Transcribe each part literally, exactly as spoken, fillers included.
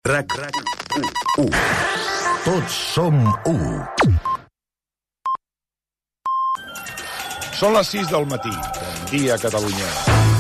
RAC u. Tots som u. Són les sis del matí. Bon dia, Catalunya.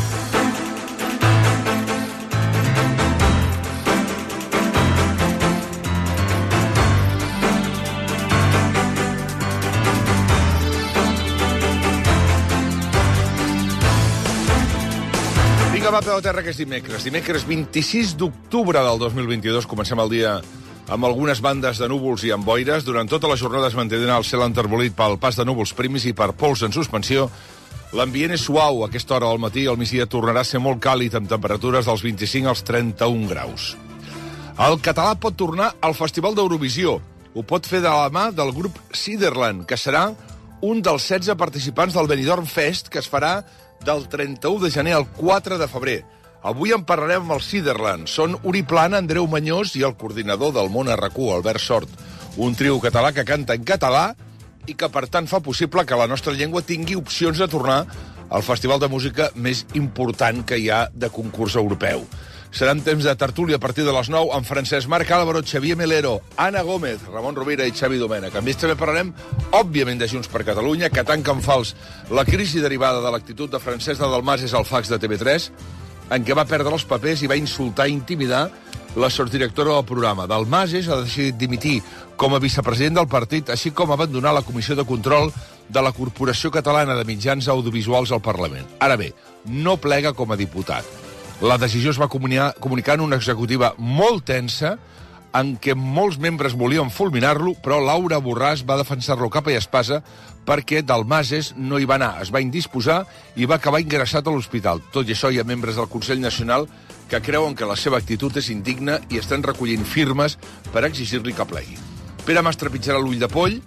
Vinga, va, peu a terra, que és dimecres. Dimecres vint-i-sis d'octubre del dos mil vint-i-dos. Comencem el dia amb algunes bandes de núvols i amb boires. Durant tota la jornada es mantindrà el cel enterbolit pel pas de núvols primis i per pols en suspensió. L'ambient és suau. A aquesta hora del matí al migdia tornarà a ser molt càlid, amb temperatures dels vint-i-cinc als trenta-un graus. El català pot tornar al Festival d'Eurovisió. Ho pot fer de la mà del grup Siderland, que serà un dels setze participants del Benidorm Fest, que es farà del trenta-u de gener al quatre de febrer. Avui en parlarem amb el Siderland. Són Uri Plana, Andreu Mañós i el coordinador del món a RAC u, Albert Sort. Un trio català que canta en català i que, per tant, fa possible que la nostra llengua tingui opcions de tornar al festival de música més important que hi ha de concurs europeu. Seran temps de tertúlia a partir de les nou amb Francesc Marc Álvaro, Xavier Melero, Anna Gómez, Ramon Rovira i Xavi Domènech. A més, també parlarem, òbviament, de Junts per Catalunya, que tanca en fals la crisi derivada de l'actitud de Francesc de Dalmases al fax de T V tres, en què va perdre els papers i va insultar i intimidar la sotsdirectora del programa. Dalmases ha decidit dimitir com a vicepresident del partit, així com abandonar la Comissió de Control de la Corporació Catalana de Mitjans Audiovisuals al Parlament. Ara bé, no plega com a diputat. La decisió es va comunicar, comunicar en una executiva molt tensa, en què molts membres volien fulminar-lo, però Laura Borràs va defensar-lo capa i espasa perquè Dalmases no hi va anar, es va indisposar i va acabar ingressat a l'hospital. Tot i això, hi ha membres del Consell Nacional que creuen que la seva actitud és indigna i estan recollint firmes per exigir-li que plegui. Pere Mas trepitjarà l'ull de poll.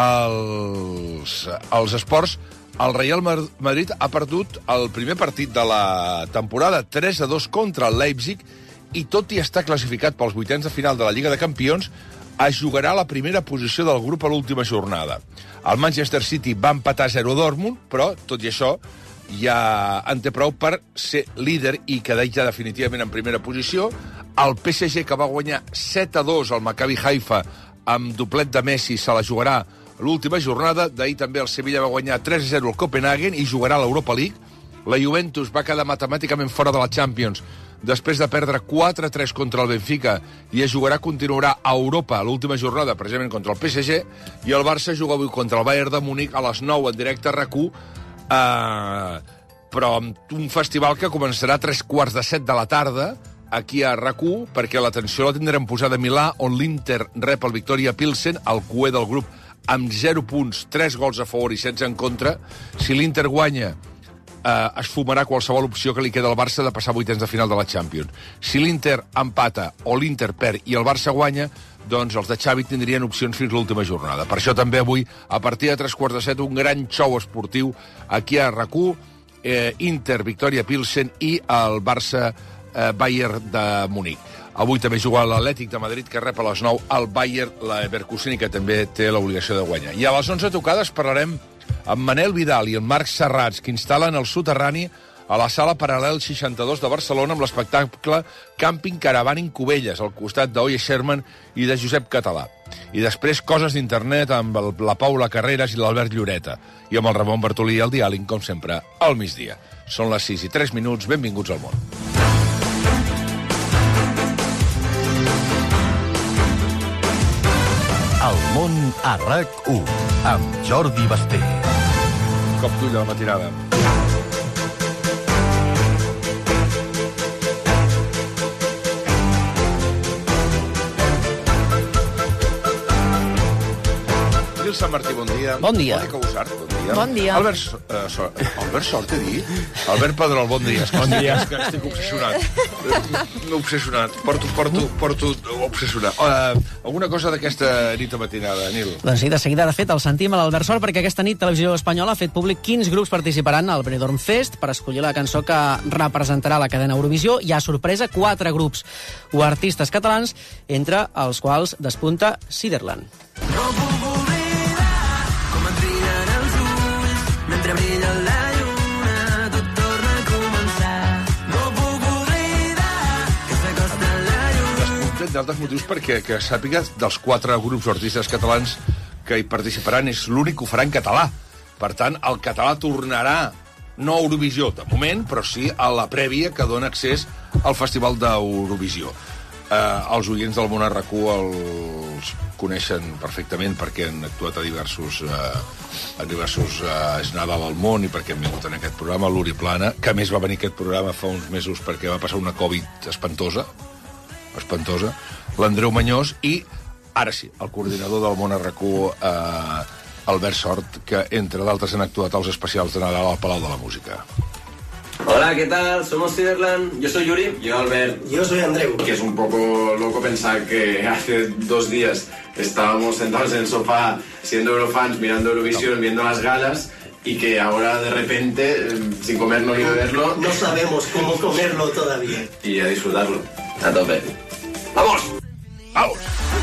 Els, els esports. El Real Madrid ha perdut el primer partit de la temporada, tres a dos contra el Leipzig, i tot i estar classificat pels vuitens de final de la Lliga de Campions, es jugarà la primera posició del grup a l'última jornada. El Manchester City va empatar zero a Dortmund, però, tot i això, ja en té prou per ser líder i quedar ja definitivament en primera posició. El P S G, que va guanyar set a dos al Maccabi Haifa amb doblet de Messi, se la jugarà l'última jornada. D'ahir també el Sevilla va guanyar tres a zero al Copenhagen i jugarà a l'Europa League. La Juventus va quedar matemàticament fora de la Champions després de perdre quatre a tres contra el Benfica i es jugarà, continuarà a Europa a l'última jornada, precisament contra el P S G, i el Barça juga avui contra el Bayern de Múnich a les nou en directe a RAC u, eh, però amb un festival que començarà a tres quarts de set de la tarda aquí a RAC u, perquè l'atenció la tindrem posada a Milà, on l'Inter rep el Victoria Pilsen, el cué del grup, amb zero punts, tres gols a favor i setze en contra. Si l'Inter guanya, eh, es fumarà qualsevol opció que li queda al Barça de passar vuitens de final de la Champions. Si l'Inter empata o l'Inter perd i el Barça guanya, doncs els de Xavi tindrien opcions fins l'última jornada. Per això també avui, a partir de tres quarts de set, un gran show esportiu aquí a RAC u, eh, Inter, Victoria Pilsen i el Barça eh, Bayern de Múnich. Avui també juga l'Atlètic de Madrid, que rep a les nou el Bayern Leverkusen i que també té l'obligació de guanyar. I a les onze tocades parlarem amb Manel Vidal i en Marc Serrats, que instal·len el soterrani a la sala Paral·lel seixanta-dos de Barcelona amb l'espectacle Camping Caravana en Cubelles, al costat d'Oye Sherman i de Josep Català. I després coses d'internet amb el, la Paula Carreras i l'Albert Lloreta. I amb el Ramon Bartolí i el diàleg, com sempre, al migdia. Són les sis i tres minuts, benvinguts al món. El món a RAC u, amb Jordi Basté. Cop d'ull a la matinada. Gil Sant Martí, bon dia. Bon dia. Mònica Usart, bon dia. Bon dia. Albert, uh, so, Albert Sort, he dit? Albert Pedrol, bon dia. Bon dia. És que estic obsessionat. Obsessionat. Porto, porto, porto obsessionat. Uh, alguna cosa d'aquesta nit a matinada, Nil? Doncs sí, de seguida, de fet, el sentim a l'Albert Sort, perquè aquesta nit Televisió Espanyola ha fet públic quins grups participaran al Benidorm Fest per escollir la cançó que representarà la cadena Eurovisió. Hi ha, sorpresa, quatre grups o artistes catalans, entre els quals despunta Siderland. No puc oblidar com et brillen els ulls mentre brilla la lluna, tot torna a començar. No puc oblidar que s'acosta la lluna. entre altres motius, perquè que sàpiga dels quatre grups o artistes catalans que hi participaran, és l'únic que ho farà en català. Per tant, el català tornarà, no a Eurovisió, de moment, però sí a la prèvia que dona accés al Festival d'Eurovisió. Eh, els oients del Món a R A C U els coneixen perfectament perquè han actuat a diversos, eh, a diversos eh, Es Nadal al món i perquè han vingut en aquest programa, l'Uri Plana, que a més va venir aquest programa fa uns mesos perquè va passar una Covid espantosa, espantosa, l'Andreu Mañós i, ara sí, el coordinador del Món a R A C U, eh, Albert Sort, que, entre d'altres, han actuat als especials de Nadal al Palau de la Música. Hola, ¿qué tal? Somos Ciderland. Yo soy Yuri. Yo Albert. Yo soy Andreu. Que es un poco loco pensar que hace dos días estábamos sentados en el sofá siendo eurofans, mirando Eurovisión, no. viendo las galas, y que ahora de repente, sin comerlo ni beberlo... No sabemos cómo comerlo todavía. Y a disfrutarlo. A tope. ¡Vamos! ¡Vamos!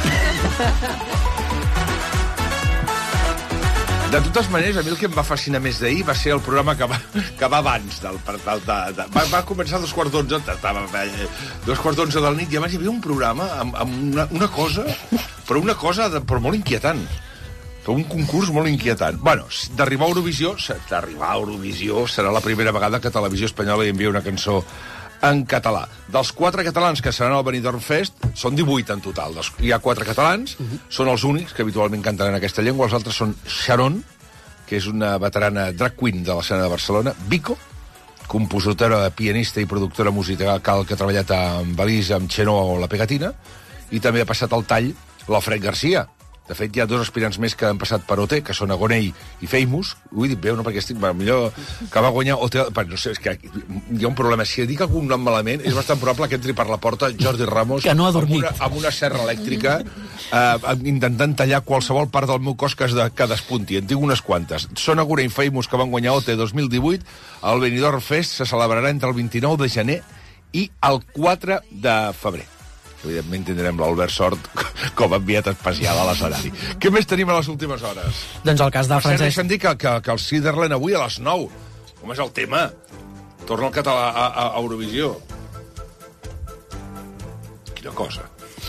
De totes maneres, a mi el que em va fascinar més d'ahir va ser el programa que va, que va abans del... del de, de, va, va començar a dos quarts d'onze, dos quarts d'onze del nit, i abans hi havia un programa amb, amb una, una cosa, però una cosa de, però molt inquietant. Però un concurs molt inquietant. Bueno, d'arribar a Eurovisió, d'arribar a Eurovisió serà la primera vegada que Televisió Espanyola hi envia una cançó en català. Dels quatre catalans que seran al Benidorm Fest, són divuit en total. Hi ha quatre catalans, uh-huh. són els únics que habitualment canten en aquesta llengua. Els altres són Sharon, que és una veterana drag queen de l'escena de Barcelona, Vico, compositora, pianista i productora musical que ha treballat amb Elís, amb Xenó o La Pegatina, i també ha passat al tall l'Alfred Garcia. De fet, hi ha dos aspirants més que han passat per O T, que són Agonell i Famous. Ho he dit bé, no? Perquè estic... Bueno, millor que va guanyar O T... No sé, és que hi ha un problema. Si dic algun nom malament, és bastant probable que entri per la porta Jordi Ramos... Que no ha dormit. Amb una, amb una serra elèctrica, eh, intentant tallar qualsevol part del meu cos que, es de, que despunti. En tinc unes quantes. Són Agonell i Famous, que van guanyar O T dos mil divuit. El Benidorm Fest se celebrarà entre el vint-i-nou de gener i el quatre de febrer. Evidentment tindrem l'Albert Sort com a enviat especial a l'escenari. Què més tenim a les últimes hores? Doncs el cas de Francesc... Deixa'm dir que, que, que el Ciderland avui a les nou. Com és el tema? Torna el català a, a, a Eurovisió. Quina cosa.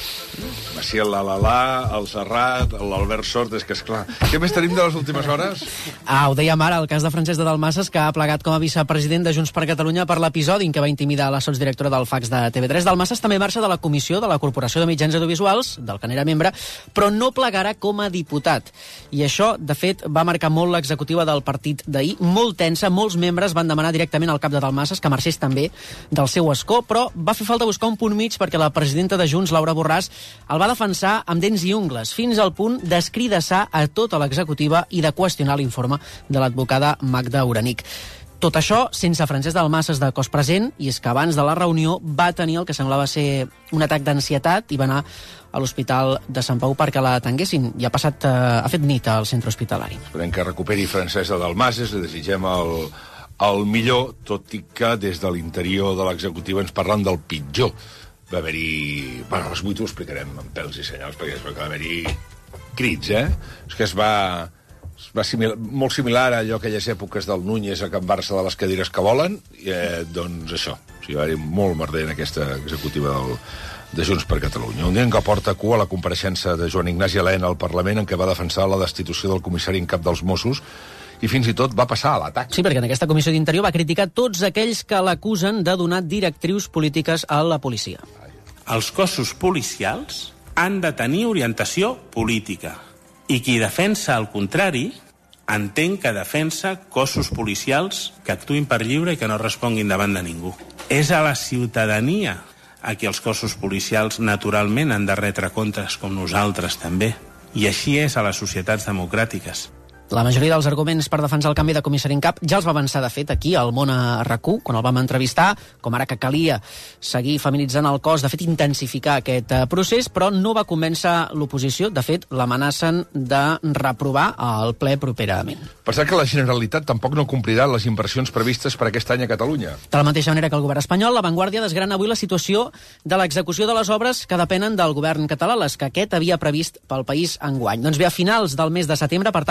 Maciel la la la, el Serrat, l'Albert Sort, és que esclar. Què més tenim de les últimes hores? Ah, ho dèiem ara, el cas de Francesc de Dalmases, que ha plegat com a vicepresident de Junts per Catalunya per l'episodi en què va intimidar la sotsdirectora del Fax de T V tres. Dalmases també marxa de la comissió de la Corporació de Mitjans Audiovisuals, del que n'era membre, però no plegarà com a diputat. I això, de fet, va marcar molt l'executiva del partit d'ahir, molt tensa. Molts membres van demanar directament al cap de Dalmases que marxés també del seu escó, però va fer falta buscar un punt mig perquè la presidenta de Junts, Laura Borràs, el va defensar amb dents i ungles, fins al punt d'escridassar a tota l'executiva i de qüestionar l'informe de l'advocada Magda Uranic. Tot això sense Francesc Dalmases de cos present, i és que abans de la reunió va tenir el que semblava ser un atac d'ansietat i va anar a l'Hospital de Sant Pau perquè la atenguessin. I ha passat, eh, ha fet nit al centre hospitalari. Esperem que recuperi Francesc de Dalmases, li desitgem el, el millor, tot i que des de l'interior de l'executiva ens parlen del pitjor. Va haver-hi... Bueno, a les vuit ho explicarem amb pèls i senyals, perquè va haver-hi crits, eh? És que es va... Es va simil... molt similar a allò aquelles èpoques del Núñez a Can Barça de les cadires que volen, i, eh, doncs això. O sigui, va haver-hi molt merder en aquesta executiva del, de Junts per Catalunya. Un dia en què porta cua la compareixença de Joan Ignasi Elena al Parlament, en què va defensar la destitució del comissari en cap dels Mossos, i fins i tot va passar a l'atac. Sí, perquè en aquesta comissió d'Interior va criticar tots aquells que l'acusen de donar directrius polítiques a la policia. Els cossos policials han de tenir orientació política. I qui defensa el contrari, entenc que defensa cossos policials que actuïn per lliure i que no responguin davant de ningú. És a la ciutadania a qui els cossos policials naturalment han de retre comptes, com nosaltres també. I així és a les societats democràtiques. La majoria dels arguments per defensar el canvi de comissari en cap ja els va avançar, de fet, aquí, al Món a R A C U, quan el vam entrevistar, com ara que calia seguir feminitzant el cos, de fet, intensificar aquest procés, però no va convèncer l'oposició. De fet, l'amenacen de reprovar al ple properament. Per cert que la Generalitat tampoc no complirà les inversions previstes per aquest any a Catalunya. De la mateixa manera que el govern espanyol, La Vanguardia desgrana avui la situació de l'execució de les obres que depenen del govern català, les que aquest havia previst pel país enguany. Doncs bé, a finals del mes de setembre, per tant,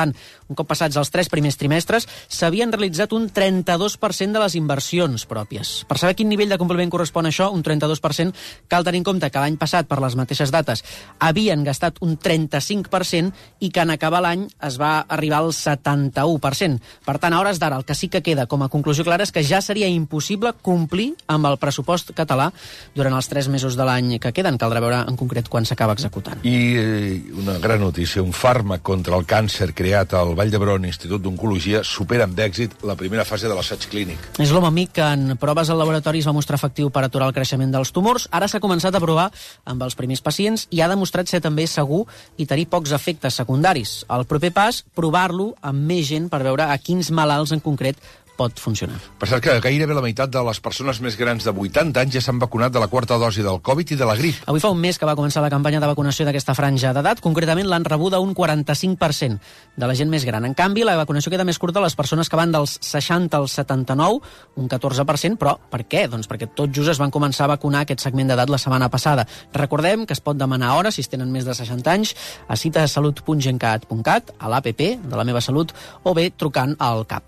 un cop passats els tres primers trimestres, s'havien realitzat un trenta-dos per cent de les inversions pròpies. Per saber quin nivell de compliment correspon a això, un trenta-dos per cent, cal tenir en compte que l'any passat, per les mateixes dates, havien gastat un trenta-cinc per cent i que en acabar l'any es va arribar al setanta-u per cent. Per tant, a hores d'ara, el que sí que queda com a conclusió clara és que ja seria impossible complir amb el pressupost català durant els tres mesos de l'any que queden. Caldrà veure en concret quan s'acaba executant. I eh, una gran notícia, un fàrmac contra el càncer creat al Vall d'Hebron Institut d'Oncologia supera amb èxit la primera fase de l'assaig clínic. És l'Homamic que en proves al laboratori es va mostrar efectiu per aturar el creixement dels tumors. Ara s'ha començat a provar amb els primers pacients i ha demostrat ser també segur i tenir pocs efectes secundaris. El proper pas, provar-lo amb més gent per veure a quins malalts en concret pot funcionar. Per cert que gairebé la meitat de les persones més grans de vuitanta anys ja s'han vacunat de la quarta dosi del Covid i de la grip. Avui fa un mes que va començar la campanya de vacunació d'aquesta franja d'edat. Concretament l'han rebuda un quaranta-cinc per cent de la gent més gran. En canvi, la vacunació queda més curta a les persones que van dels seixanta als setanta-nou, un catorze per cent, però per què? Doncs perquè tot just es van començar a vacunar aquest segment d'edat la setmana passada. Recordem que es pot demanar hora, si es tenen més de seixanta anys, a citasalut punt gencat punt cat, a l'A P P de la Meva Salut, o bé trucant al C A P.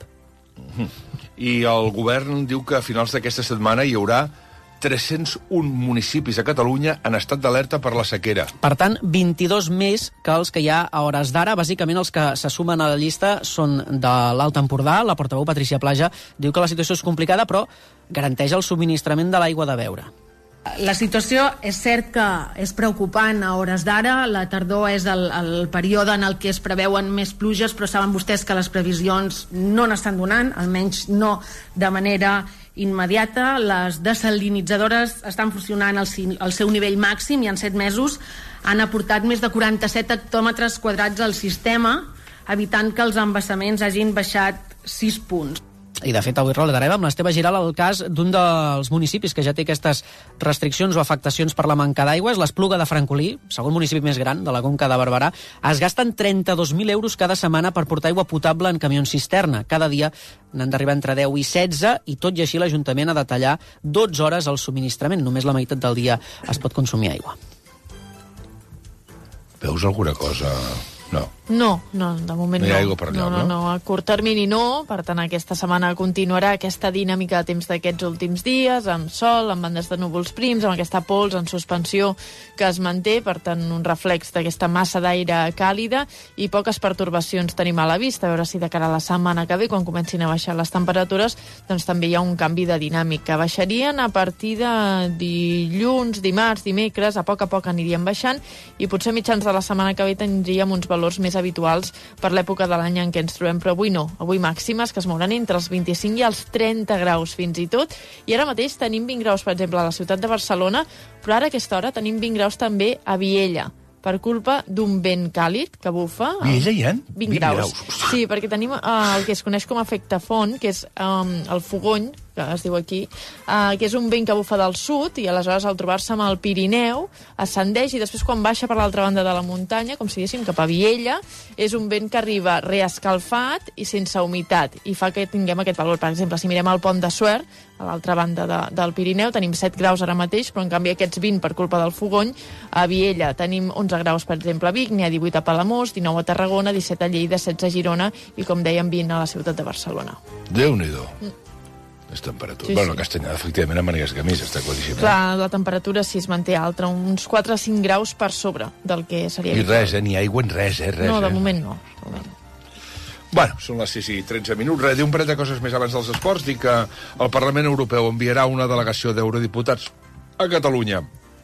I el govern diu que a finals d'aquesta setmana hi haurà tres-cents un municipis a Catalunya en estat d'alerta per la sequera. Per tant, vint-i-dos més que els que hi ha a hores d'ara. Bàsicament, els que se sumen a la llista són de l'Alt Empordà. La portaveu Patricia Plaja diu que la situació és complicada, però garanteix el subministrament de l'aigua de beure. La situació és cert que és preocupant a hores d'ara. La tardor és el, el període en el que es preveuen més pluges, però saben vostès que les previsions no n'estan donant, almenys no de manera immediata. Les desalinitzadores estan funcionant al, al seu nivell màxim i en set mesos han aportat més de quaranta-set hectòmetres quadrats al sistema, evitant que els embassaments hagin baixat sis punts. I, de fet, avui relatarem amb l'Esteve Giral el cas d'un dels municipis que ja té aquestes restriccions o afectacions per la manca d'aigua. És l'Espluga de Francolí, segon municipi més gran de la Conca de Barberà. Es gasten trenta-dos mil euros cada setmana per portar aigua potable en camions cisterna. Cada dia n'han d'arribar entre deu i setze, i tot i així l'Ajuntament ha de tallar dotze hores el subministrament. Només la meitat del dia es pot consumir aigua. Veus alguna cosa? No. No, no, de moment no. No hi ha aigua per allà, no, no, no? A curt termini no, per tant aquesta setmana continuarà aquesta dinàmica de temps d'aquests últims dies, amb sol, amb bandes de núvols prims, amb aquesta pols en suspensió que es manté, per tant un reflex d'aquesta massa d'aire càlida i poques pertorbacions tenim a la vista. A veure si de cara a la setmana que ve, quan comencin a baixar les temperatures, doncs també hi ha un canvi de dinàmica. Baixarien a partir de dilluns, dimarts, dimecres, a poc a poc anirien baixant i potser mitjans de la setmana que ve tindríem uns valors més habituals per l'època de l'any en què ens trobem, però avui no. Avui màximes que es mouran entre els vint-i-cinc i els trenta graus fins i tot, i ara mateix tenim vint graus, per exemple, a la ciutat de Barcelona, però ara a aquesta hora tenim vint graus també a Viella, per culpa d'un vent càlid que bufa. Viella hi ha? vint graus. Sí, perquè tenim uh, el que es coneix com a efecte font, que és um, el fogony, que es diu aquí, uh, que és un vent que bufa del sud i aleshores al trobar-se amb el Pirineu ascendeix i després quan baixa per l'altra banda de la muntanya, com si diguéssim cap a Viella, és un vent que arriba reescalfat i sense humitat i fa que tinguem aquest valor. Per exemple, si mirem el Pont de Suert, a l'altra banda de, del Pirineu, tenim set graus ara mateix, però en canvi aquests vint per culpa del fogony. A Viella tenim onze graus, per exemple, a Vic, n'hi ha divuit a Palamós, dinou a Tarragona, disset a Lleida, setze a Girona i, com dèiem, vint a la ciutat de Barcelona. Déu-n'hi-do. Mm. És temperatura. Sí, bueno, sí. Castanyada, efectivament, amb manigues camisa, està claríssim. Clar, la temperatura sí es manté alta, uns quatre a cinc graus per sobre del que seria. I res, eh? Ni aigua en res, eh? Res, no, de eh? moment no. De moment. Bueno, són les sis i tretze minuts. Res, dir un parell de coses més abans dels esports. Dir que el Parlament Europeu enviarà una delegació d'eurodiputats a Catalunya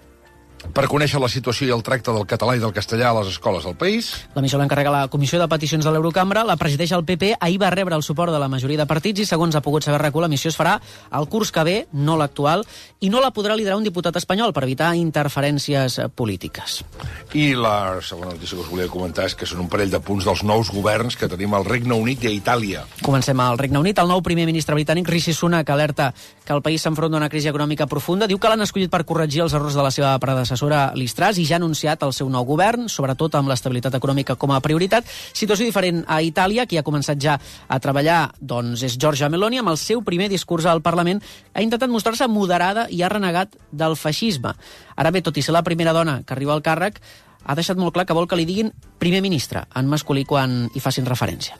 per conèixer la situació i el tracte del català i del castellà a les escoles del país. La missió l'encarrega la Comissió de Peticions de l'Eurocambra, la presideix el P P, ahir va rebre el suport de la majoria de partits i, segons ha pogut saber RAC u, la missió es farà el curs que ve, no l'actual, i no la podrà liderar un diputat espanyol per evitar interferències polítiques. I la segona notícia que us volia comentar és que són un parell de punts dels nous governs que tenim al Regne Unit i a Itàlia. Comencem al Regne Unit. El nou primer ministre britànic, Rishi Sunak, alerta que el país s'enfronta a una crisi econòmica profunda. Diu que l'han escollit per corregir els errors de la seva predecessora Liz Truss i ja ha anunciat el seu nou govern, sobretot amb l'estabilitat econòmica com a prioritat. Situació diferent a Itàlia, qui ha començat ja a treballar doncs, és Giorgia Meloni. Amb el seu primer discurs al Parlament ha intentat mostrar-se moderada i ha renegat del feixisme. Ara bé, tot i ser la primera dona que arriba al càrrec, ha deixat molt clar que vol que li diguin primer ministre, en masculí, quan hi facin referència.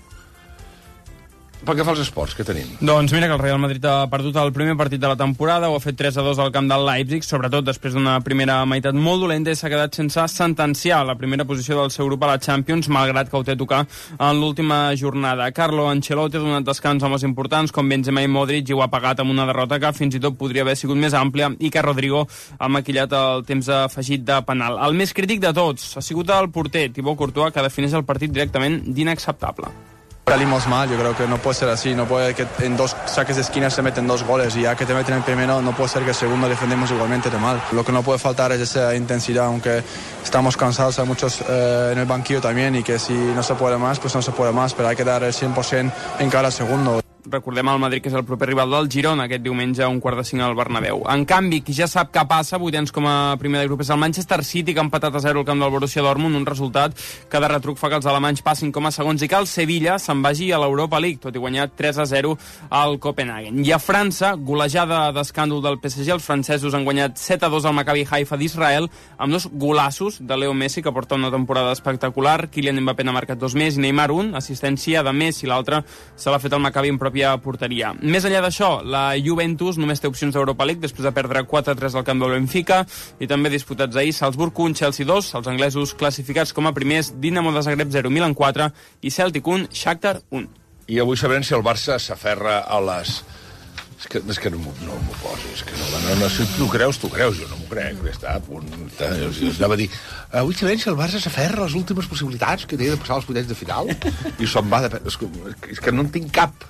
Pel que fa als esports, què tenim? Doncs mira que el Real Madrid ha perdut el primer partit de la temporada, ho ha fet tres a dos al camp del Leipzig, sobretot després d'una primera meitat molt dolenta, i s'ha quedat sense sentenciar la primera posició del seu grup a la Champions, malgrat que ho té a tocar en l'última jornada. Carlo Ancelotti ha donat descans a homes importants com Benzema i Modric i ho ha pagat amb una derrota que fins i tot podria haver sigut més àmplia i que Rodrigo ha maquillat el temps afegit de penal. El més crític de tots ha sigut el porter, Thibaut Courtois, que defineix el partit directament d'inacceptable. Salimos mal, yo creo que no puede ser así, no puede que en dos saques de esquina se meten dos goles y ya que te meten el primero no puede ser que el segundo defendemos igualmente de mal. Lo que no puede faltar es esa intensidad, aunque estamos cansados, hay muchos eh, en el banquillo también y que si no se puede más, pues no se puede más, pero hay que dar el cien por ciento en cada segundo. Recordem el Madrid, que és el proper rival del Girona, aquest diumenge a un quart de cinc al Bernabéu. En canvi, qui ja sap què passa, vuitens com a primer de grup, és el Manchester City, que ha empatat a zero al camp del Borussia Dortmund, un resultat que de retruc fa que els alemanys passin com a segons i que el Sevilla se'n vagi a l'Europa League, tot i guanyar tres a zero al Copenhagen. I a França, golejada d'escàndol del P S G, els francesos han guanyat set a dos al Maccabi Haifa d'Israel, amb dos golassos de Leo Messi, que porta una temporada espectacular. Kylian Mbappé n'ha marcat dos més i Neymar un, assistència de Messi, l'altra se l'ha fet el Maccabi en pròpia porteria. Més enllà d'això, la Juventus només té opcions d'Europa League després de perdre quatre a tres al camp del Benfica, i també disputats ahir Salzburg un, Chelsea dos, els anglesos classificats com a primers, Dinamo de Zagreb zero, Milan quatre i Celtic un, Shakhtar un. I avui sabrem si el Barça s'aferra a les... És que, és que no m'ho no poso, és que no, no, no, si tu creus, tu creus, jo no m'ho crec, ja està, a punt, està, jo, jo anava a dir, avui sabem si el Barça s'aferra a les últimes possibilitats que té de passar als vuitens de final, i se'n va de... És que, és que no en tinc cap.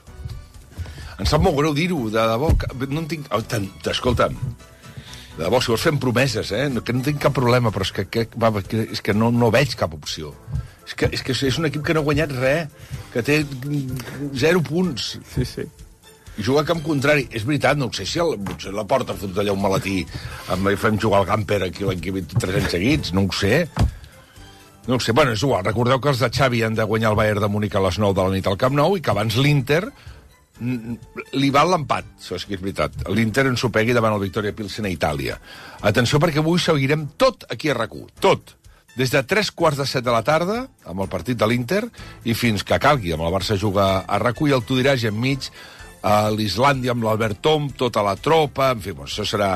Em sap molt greu dir-ho, de debò, no en tinc... Oh, escolta'm, de debò, si vols fem promeses, eh? Que no tinc cap problema, però és que, que, va, que, és que no, no veig cap opció. És que, és que és un equip que no ha guanyat res, que té zero punts. Sí, sí. I juga a camp contrari. És veritat, no sé si el, la porta ha fotut allà un maletí, amb, fem jugar al Gamper aquí l'any que vint-i-tres anys seguits, no ho sé. No ho sé, bueno, és igual. Recordeu que els de Xavi han de guanyar el Bayern de Múnich a les nou de la nit al Camp Nou i que abans l'Inter li val l'empat, això és que és veritat. L'Inter ensopegui davant el Victoria Pilsen a Itàlia. Atenció, perquè avui seguirem tot aquí a RAC u, tot. Des de tres quarts de set de la tarda, amb el partit de l'Inter, i fins que calgui, amb el Barça juga a RAC u i el Tu diràs enmig, a l'Islàndia amb l'Albert Tom, tota la tropa, en fi, doncs això serà...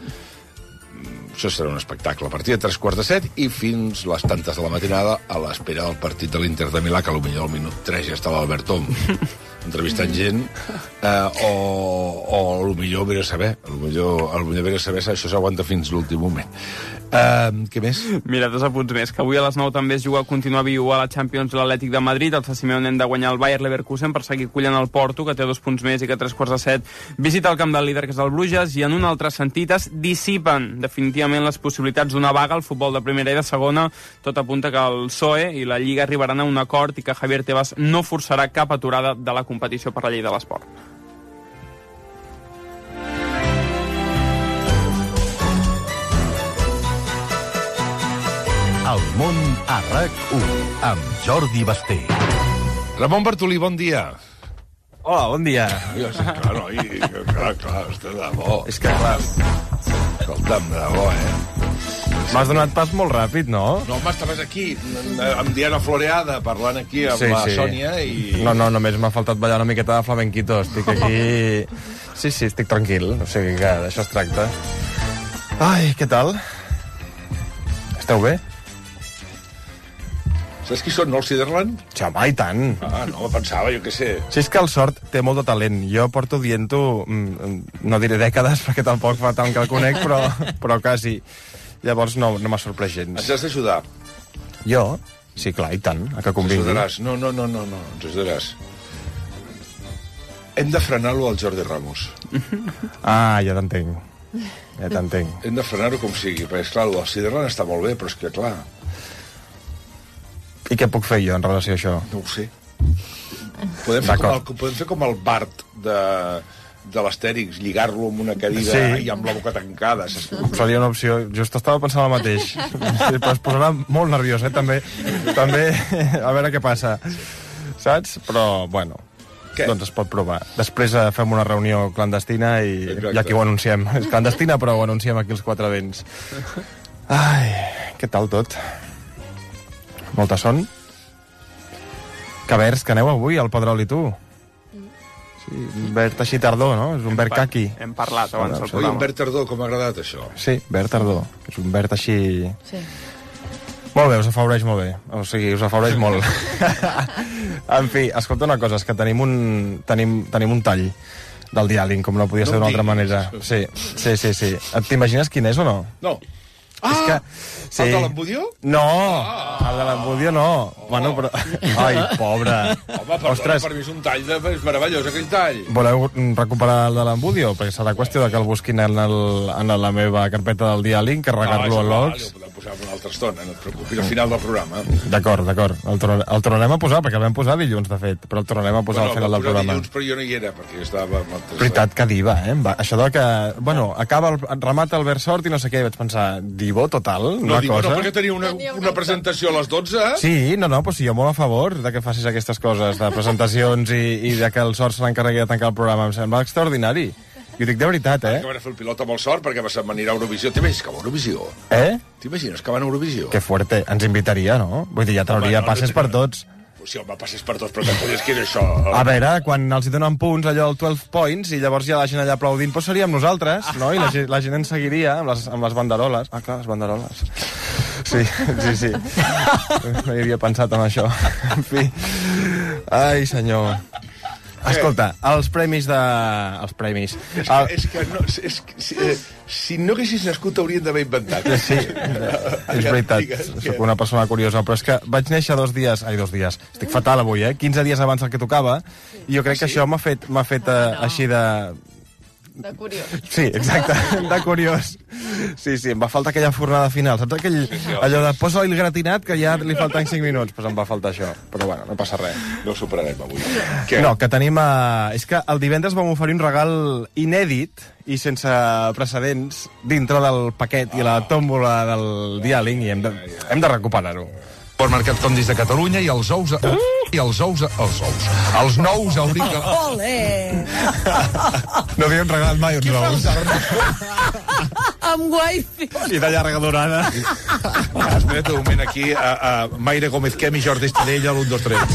Això serà un espectacle. A partir de tres quarts de set i fins les tantes de la matinada a l'espera del partit de l'Inter de Milà, que potser al minut tres ja estava l'Albert Tom entrevistant gent, eh, o, o potser vés a saber, potser vés a saber si això s'aguanta fins l'últim moment. Uh, què més? Mira, dos apunts més, que avui a les nou també es juga a continuar viu a la Champions l'Atlètic de Madrid, el Simeone hem de guanyar el Bayer Leverkusen per seguir collant el Porto, que té dos punts més i que a tres quarts de set visita el camp del líder, que és el Bruges, i en un altre sentit es dissipen definitivament les possibilitats d'una vaga al futbol de primera i de segona. Tot apunta que el P S O E i la Lliga arribaran a un acord i que Javier Tebas no forçarà cap aturada de la competició per la llei de l'esport. El món a RAC u, amb Jordi Basté. Ramon Bartolí, bon dia. Hola, bon dia. Ja, sí, clar, no, i, clar, clar, de debò. És que, clar... Escolta'm, de debò, eh? M'has donat pas molt ràpid, no? No, home, estaves aquí, amb Diana Floreada, parlant aquí amb sí, la sí. Sònia i... No, no, només m'ha faltat ballar una miqueta de flamenquito. Estic aquí... Sí, sí, estic tranquil. O sigui que d'això es tracta. Ai, què tal? Esteu bé? Saps qui són, no, el Siderland? Sí, home, i tant. Ah, no, pensava, jo què sé. Si és que el Sort té molt de talent. Jo porto dient-ho, no diré dècades, perquè tampoc fa tant que el conec, però, però quasi. Llavors no, no m'ha sorprès gens. Ens has d'ajudar. Jo? Sí, clar, i tant, a que convingui. Ens ajudaràs. No, no, no, no, no, ens ajudaràs. Hem de frenar-lo al Jordi Ramos. Ah, ja t'entenc. Ja t'entenc. Hem de frenar-ho com sigui, perquè, esclar, el Siderland està molt bé, però és que, clar... I què puc fer jo en relació a això? No ho sé. Podem fer, com el, podem fer com el Bart de, de l'Astèrix, lligar-lo amb una cadira sí. I amb la boca tancada. Seria una opció. Just estava pensant el mateix. Sí, però es posarà molt nerviós, eh? També, també a veure què passa. Saps? Però, bueno, què? Doncs es pot provar. Després eh, fem una reunió clandestina i, i aquí ho anunciem. És clandestina, però ho anunciem aquí els quatre vents. Ai, Què tal tot? Molta son? Que verds que aneu avui, al Pedrol i tu. Sí, un verd així tardor, no? És un verd caqui. Hem parlat abans del Oi, programa. un verd tardor, com m'ha agradat això. Sí, verd tardor. És un verd així... Sí. Molt bé, us afavoreix molt bé. O sigui, us afavoreix molt. En fi, escolta una cosa, és que tenim un, tenim, tenim un tall del diàleg, com no podia ser No d'una em altra diguis. manera. Sí, sí, sí, sí. T'imagines quin és o no? No. Ah! És que, sí. El de l'embudió? No, el de l'embudió no. Oh. Bueno, però... Ai, pobre. Home, perdona, Ostres, per mi és un tall de... És meravellós, aquell tall. voleu recuperar el de l'embudio? Perquè serà qüestió de que el busquin en, el, en la meva carpeta del diàleg, carregar-lo a l'Ox. Ho podem posar una altra estona, no et preocupis, al final del programa. D'acord, d'acord. El, torna- el tornarem a posar, perquè el vam posar dilluns, de fet, però el tornarem a posar al final el del programa. dilluns, però jo no hi era, perquè jo estava... amb altres- Veritat que diva, eh? Va, això de que, bueno, acaba el, remata el Albert Sort i no sé què, vaig pensar, divo total, No, una dic, cosa... no, perquè tenia una, una presentació a les dotze. Sí, no, no, però sí, jo molt a favor de que facis aquestes coses, de presentacions i, i de que el Sort se l'encarregui de tancar el programa. Em sembla extraordinari. I ho dic de veritat, eh? Que van a fer el pilot amb el Sort, perquè va venir a Eurovisió. T'imagines que va a Eurovisió? Eh? T'imagines que van a Eurovisió? Que fuerte. Ens invitaria, no? Vull dir, ja trauria Home, no, passes no, per tots. Sí, home, passes per tots, però que podies que era això. A veure, quan els hi donen punts, allò, el dotze points, i llavors hi ha la gent allà aplaudint, doncs seríem nosaltres, no? I la, gent- la gent ens seguiria amb les, amb les banderoles. Ah, clar, les banderoles. Sí, sí, sí. No hi havia pensat en això. En fi. Ai, senyor. Escolta, els premis de... Els premis. És que, és que no, és que, si, eh, si no haguessis nascut t'haurien d'haver inventat. Sí, és veritat, Digues, sóc una persona curiosa, però és que vaig néixer dos dies, ai, dos dies, estic fatal avui, eh? quinze dies abans del que tocava, i jo crec que això m'ha fet, m'ha fet eh, així de... De curiós. Sí, exacte, de curiós. Sí, sí, em va faltar aquella fornada final, saps aquell, allò de posa el gratinat que ja li falten cinc minuts, doncs em va faltar això, però bueno, no passa res. No ho superarem avui. No, que tenim... A... És que el divendres vam oferir un regal inèdit i sense precedents dintre del paquet i la tòmbola del diàleg i hem de, hem de recuperar-ho. Supermercat Condis de Catalunya i els ous... A... I els ous... A... Els ous. Els nous auricles... Ole! No havíem regalat mai uns nous. Amb wifi. I de llarga durada. Espera't un moment aquí, a, a Mayra Gómez Quem i Jordi Estadella, l'un, dos, tres.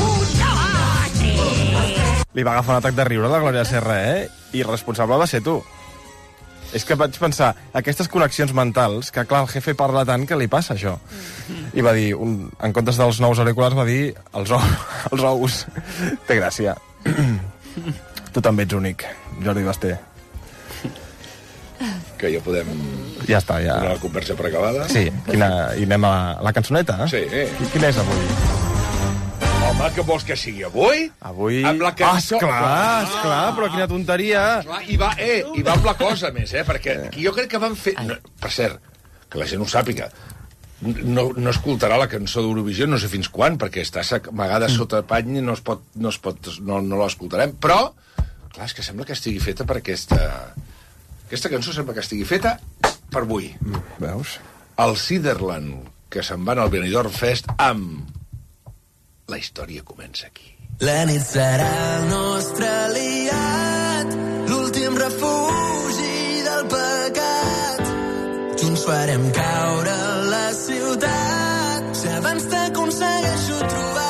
Li va agafar un atac de riure a la Glòria Serra, eh? I el responsable va ser tu. És que vaig pensar, aquestes connexions mentals, que clar, el jefe parla tant que li passa això. I va dir, un, en comptes dels nous auriculars, va dir els, ou, els ous. Té gràcia. Tu també ets únic, Jordi Basté. Que ja podem... Ja està, ja. Donar la conversa per acabada. Sí, quina, i anem a la cançoneta? Sí. Quina és avui? Home, que vols que sigui avui? Avui... Amb la cançó... Ah, esclar, esclar, però quina tonteria. Clar, i va, eh, i va amb la cosa, més, eh, perquè jo crec que van fer... No, per cert, que la gent ho sàpiga, no, no escoltarà la cançó d'Eurovisió, no sé fins quan, perquè està amagada sota pany i no es pot, no, es pot, no, no l'escoltarem, però, clar, és que sembla que estigui feta per aquesta... Aquesta cançó sembla que estigui feta per avui. Veus? El Ciderland, que se'n van al Benidorm Fest amb... La història comença aquí. La nit serà el nostre aliat, l'últim refugi del pecat. Junts farem caure la ciutat, si abans t'aconsegueixo trobar.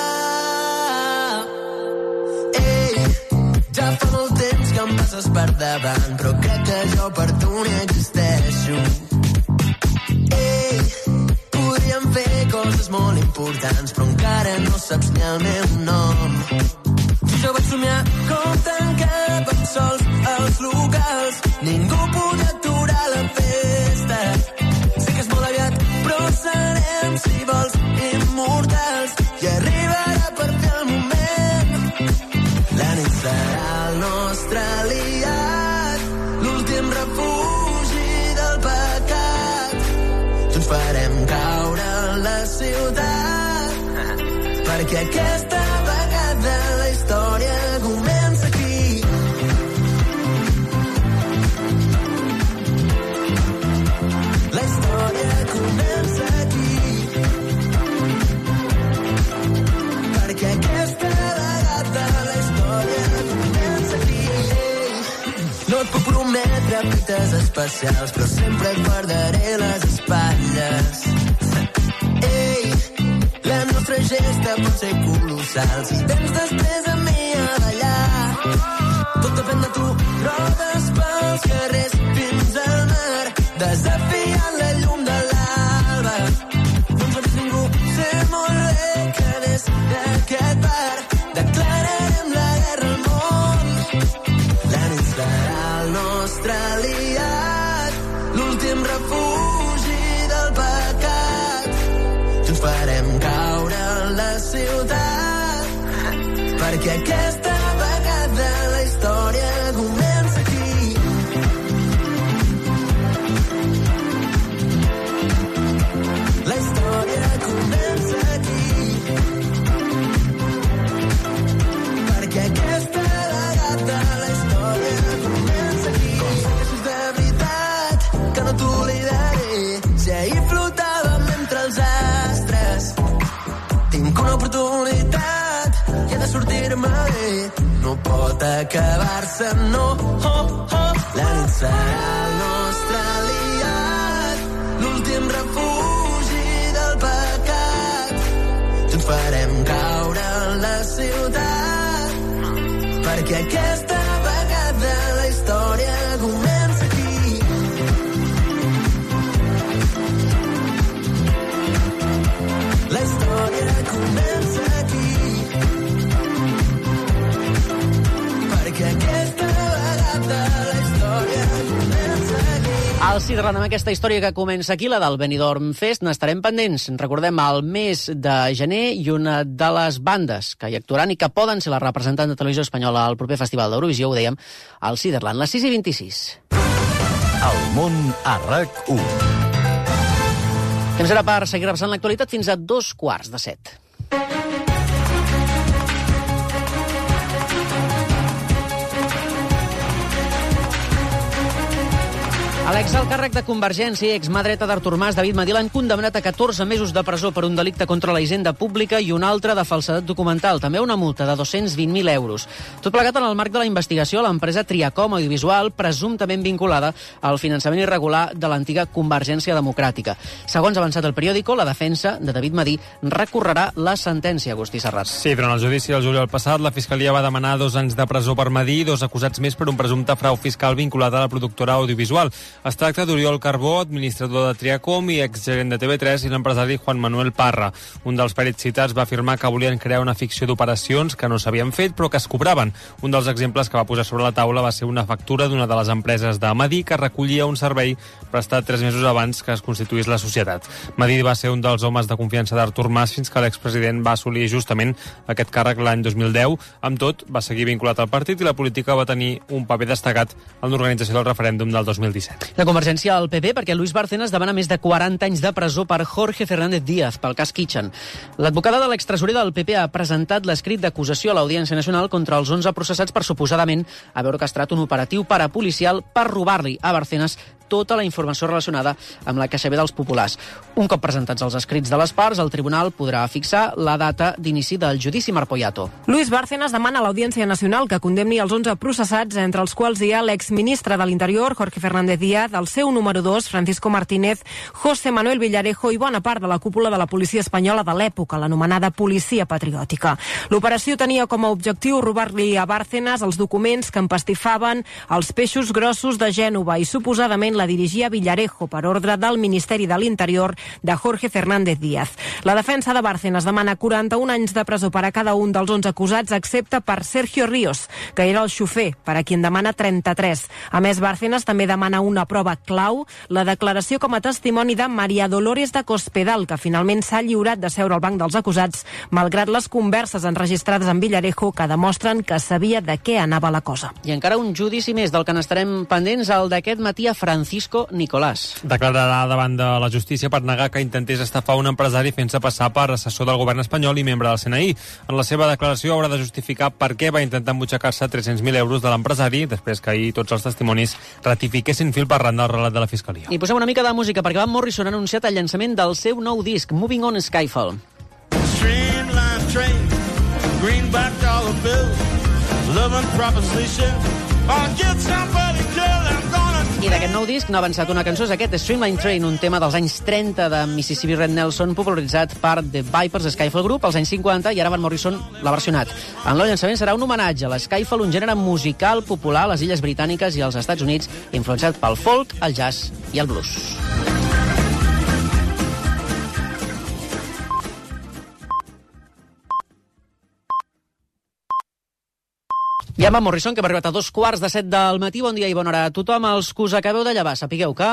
Ei, ja fa molt temps que em passes per davant, però crec que jo per tu ni existeixo. Ei, podríem fer coses molt importants, però encara no saps ni el meu nom. Jo vaig somiar com tancàvem sols els locals, ningú podia aturar la festa. Sé que és molt aviat, però serem, si vols, immortals, i arribarà per fi el moment. La nit serà el nostre aliat, l'últim refugi del pecat. Junts farem caure la ciutat, perquè aquesta vegada la història comença aquí. La història comença aquí, perquè aquesta vegada la història comença aquí. No et puc prometre efectes especials, però sempre et guardaré les espatlles. Ei, la nostra gesta pot ser colossal si vens després amb mi a ballar. Tot depèn de tu, rodes pels carrers fins al mar, desafiant la llum de l'alba. No ens ha ningú, sé molt bé que des d'aquest bar declararem la guerra al món. La nit serà el nostre aliat, l'últim refugi del pecat. Junts farem caure la ciutat, perquè aquesta vegada la història comença aquí. La història comença aquí, perquè aquesta vegada la història comença aquí. Com sé que això és de veritat, que no t'oblidaré, si ahir flotàvem entre els astres. Tinc una oportunitat i he de sortir-me bé, no pot acabar-se, no. Oh, oh. La nit serà el nostre aliat, l'últim refugi del pecat. Junts farem caure la ciutat, perquè aquesta vegada la història comença aquí. La història comença aquí, perquè aquesta vegada la història comença aquí. Al Ciderland, amb aquesta història que comença aquí, la del Benidorm Fest, n'estarem pendents. Recordem, al mes de gener, i una de les bandes que hi actuaran i que poden ser la representant de televisió espanyola al proper Festival d'Eurovisió, ho dèiem, al Ciderland, les sis i vint-i-sis. El món a RAC u. Temps era per seguir repassant l'actualitat fins a dos quarts de set. A l'exalt càrrec de Convergència i exmà dreta d'Artur Mas, David Madí, l'han condemnat a catorze mesos de presó per un delicte contra la hisenda pública i un altre de falsedat documental. També una multa de dos-cents vint mil euros. Tot plegat en el marc de la investigació a l'empresa Triacom Audiovisual, presumptament vinculada al finançament irregular de l'antiga Convergència Democràtica. Segons ha avançat el periòdico, la defensa de David Madí recorrerà la sentència, Agustí Serrat. Sí, durant el judici del juliol passat, la Fiscalia va demanar dos anys de presó per Madí i dos acusats més per un presumpte frau fiscal vinculat a la productora audiovisual. Es tracta d'Oriol Carbó, administrador de Triacom i exgerent de T V tres, i l'empresari Juan Manuel Parra. Un dels perits citats va afirmar que volien crear una ficció d'operacions que no s'havien fet però que es cobraven. Un dels exemples que va posar sobre la taula va ser una factura d'una de les empreses de Madí que recollia un servei prestat tres mesos abans que es constituís la societat. Madí va ser un dels homes de confiança d'Artur Mas fins que l'expresident va assolir justament aquest càrrec l'any dos mil deu. Amb tot, va seguir vinculat al partit i la política va tenir un paper destacat en l'organització del referèndum del dos mil disset. La Convergència al P P perquè Luis Bárcenas demana més de quaranta anys de presó per Jorge Fernández Díaz pel cas Kitchen. L'advocada de l'extresorer del P P ha presentat l'escrit d'acusació a l'Audiència Nacional contra els onze processats per suposadament haver orquestrat un operatiu parapolicial per robar-li a Bárcenas tota la informació relacionada amb la Caixa B dels Populars. Un cop presentats els escrits de les parts, el tribunal podrà fixar la data d'inici del judici Marpoyato. Luis Bárcenas demana a l'Audiència Nacional que condemni els onze processats, entre els quals hi ha l'exministre de l'Interior, Jorge Fernández Díaz, el seu número dos, Francisco Martínez, José Manuel Villarejo i bona part de la cúpula de la policia espanyola de l'època, l'anomenada Policia Patriòtica. L'operació tenia com a objectiu robar-li a Bárcenas els documents que empastifaven els peixos grossos de Gènova i suposadament la dirigia Villarejo per ordre del Ministeri de l'Interior de Jorge Fernández Díaz. La defensa de Bárcenas demana quaranta-un anys de presó per a cada un dels onze acusats, excepte per Sergio Ríos, que era el xofer, per a qui en demana trenta-tres. A més, Bárcenas també demana una prova clau, la declaració com a testimoni de María Dolores de Cospedal, que finalment s'ha lliurat de seure al banc dels acusats, malgrat les converses enregistrades amb Villarejo que demostren que sabia de què anava la cosa. I encara un judici més del que n'estarem pendents, el d'aquest matí a Francisco Nicolás. Declararà davant de la justícia per negar que intentés estafar un empresari fent-se passar per assessor del govern espanyol i membre del C N I. En la seva declaració haurà de justificar per què va intentar embutxacar-se tres-cents mil euros de l'empresari després que ahir tots els testimonis ratifiquessin fil per randa el relat de la Fiscalia. I posem una mica de música perquè Van Morrison ha anunciat el llançament del seu nou disc, Moving on Skyfall. Streamline train, greenback dollar bill, love and proposition, I'll get somebody killed, I'm gonna I d'aquest nou disc n'ha avançat una cançó, és aquest Streamline Train, un tema dels anys trenta de Mississippi Red Nelson, popularitzat per The Vipers, Skyfall Group, als anys cinquanta, i ara Van Morrison l'ha versionat. En el llançament serà un homenatge a l'Skyfall, un gènere musical popular a les Illes Britàniques i als Estats Units, influenciat pel folk, el jazz i el blues. I amb en Morrison, que hem arribat a dos quarts de set del matí. Bon dia i bona hora a tothom. Els que us acabeu de llevar, sapigueu que...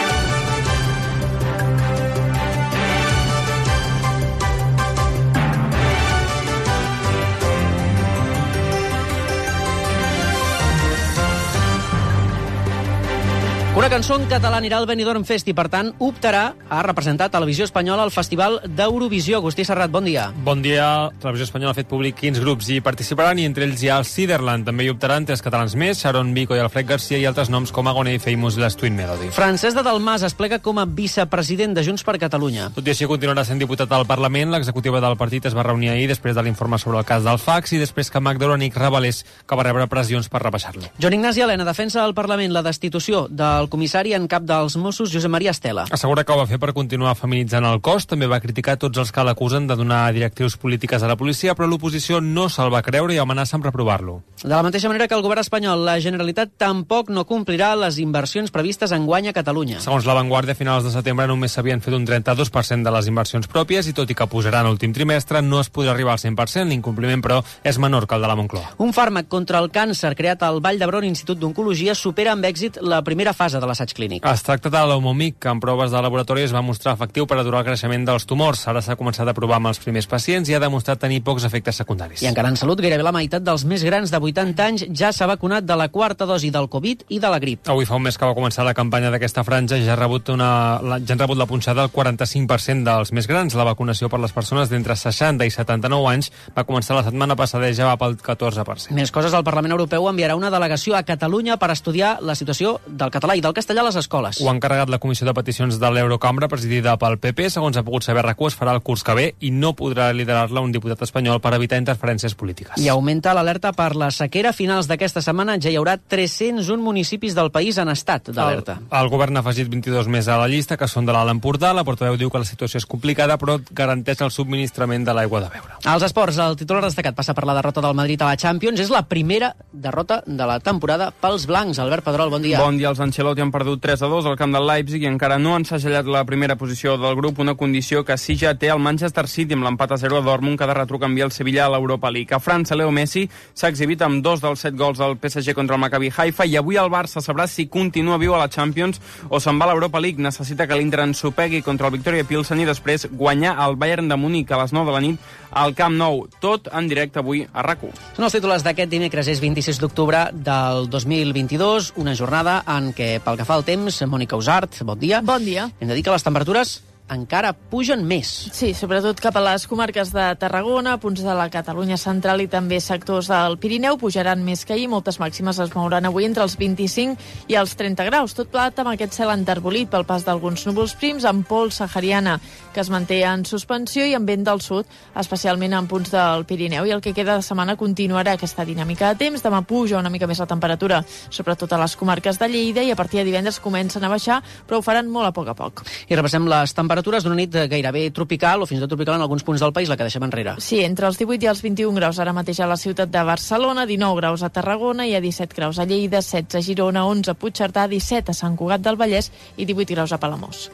Una cançó en català anirà al Benidorm Fest i, per tant, optarà a representar Televisió Espanyola al Festival d'Eurovisió. Agustí Serrat, bon dia. Bon dia. Televisió Espanyola ha fet públic quins grups hi participaran i entre ells hi ha el Siderland. També hi optaran tres catalans més, Sharon Vico i Alfred Garcia, i altres noms com Agoné, Famous i les Twin Melody. Francesc de Dalmas es plega com a vicepresident de Junts per Catalunya. Tot i així continuarà sent diputat al Parlament. L'executiva del partit es va reunir ahir després de l'informe sobre el cas del fax i després que Magdalenic revelés que va rebre pressions per rebaixar-lo. Joan Ignasi Elena defensa al Parlament la destitució del comissari en cap dels Mossos, Josep Maria Estela. Assegura que ho va fer per continuar feminitzant el cos. També va criticar tots els que l'acusen de donar directrius polítiques a la policia, però l'oposició no se'l va creure i amenaça amb reprovar-lo. De la mateixa manera que el govern espanyol, la Generalitat tampoc no complirà les inversions previstes enguany a Catalunya. Segons La Vanguardia, a finals de setembre només s'havien fet un trenta-dos per cent de les inversions pròpies i tot i que pujaran l'últim trimestre no es podrà arribar al cent per cent. L'incompliment, però, és menor que el de la Moncloa. Un fàrmac contra el càncer creat al Vall d'Hebron Institut d'Oncologia supera amb èxit la primera fase de l'assaig clínic. Es tracta de l'Homomig, que en proves de laboratori es va mostrar efectiu per aturar el creixement dels tumors. Ara s'ha començat a provar amb els primers pacients i ha demostrat tenir pocs efectes secundaris. I encara en salut, gairebé la meitat dels més grans de vuitanta anys ja s'ha vacunat de la quarta dosi del Covid i de la grip. Avui fa un mes que va començar la campanya d'aquesta franja i ja ha rebut, una, la, ja han rebut la punxada del quaranta-cinc per cent dels més grans. La vacunació per les persones d'entre seixanta i setanta-nou anys va començar la setmana passada i ja va pel catorze per cent. Més coses, el Parlament Europeu enviarà una delegació a Catalunya per estudiar la situació del català i del castellà a les escoles. Ho ha encarregat la Comissió de Peticions de l'Eurocambra, presidida pel P P. Segons ha pogut saber, RAC u es farà el curs que ve i no podrà liderar-la un diputat espanyol per evitar interferències polítiques. I augmenta l'alerta per la sequera. A finals d'aquesta setmana ja hi haurà tres-cents un municipis del país en estat d'alerta. El, el govern ha afegit vint-i-dos més a la llista, que són de l'Alt Empordà. La portaveu diu que la situació és complicada, però garanteix el subministrament de l'aigua de beure. Als esports, el titular destacat passa per la derrota del Madrid a la Champions. És la primera derrota de la temporada pels blancs. Albert Pedrol, bon dia. Bon dia. Els Ancelotti han perdut tres a dos al camp del Leipzig i encara no han segellat la primera posició del grup, una condició que sí ja té el Manchester City amb l'empat a zero a Dortmund, que de retruc envia el Sevilla a l'Europa League. A França, Leo Messi s'ha exhibit amb dos dels set gols del P S G contra el Maccabi Haifa i avui el Barça sabrà si continua viu a la Champions o se'n va a l'Europa League. Necessita que l'Inter ensopegui contra el Victoria Pilsen i després guanyar el Bayern de Munic a les nou de la nit al Camp Nou. Tot en directe avui a RAC u. Són els titulars d'aquest dimecres, és vint-i-sis d'octubre del dos mil vint-i-dos, una jornada en què, pel que fa al temps, Mònica Usart, bon dia. Bon dia. Hem de dir que les temperatures encara pugen més. Sí, sobretot cap a les comarques de Tarragona, punts de la Catalunya central i també sectors del Pirineu pujaran més que ahir. Moltes màximes es mouran avui entre els vint-i-cinc i els trenta graus. Tot plat amb aquest cel enterbolit pel pas d'alguns núvols prims, amb pols sahariana que es manté en suspensió i amb vent del sud, especialment en punts del Pirineu. I el que queda de setmana continuarà aquesta dinàmica de temps. Demà puja una mica més la temperatura, sobretot a les comarques de Lleida, i a partir de divendres comencen a baixar, però ho faran molt a poc a poc. I repassem les temperatures temperatures d'una nit gairebé tropical o fins i tot tropical en alguns punts del país, la que deixem enrere. Sí, entre els divuit i els vint-i-un graus ara mateix a la ciutat de Barcelona, dinou graus a Tarragona, hi ha disset graus a Lleida, setze a Girona, onze a Puigcerdà, disset a Sant Cugat del Vallès i divuit graus a Palamós.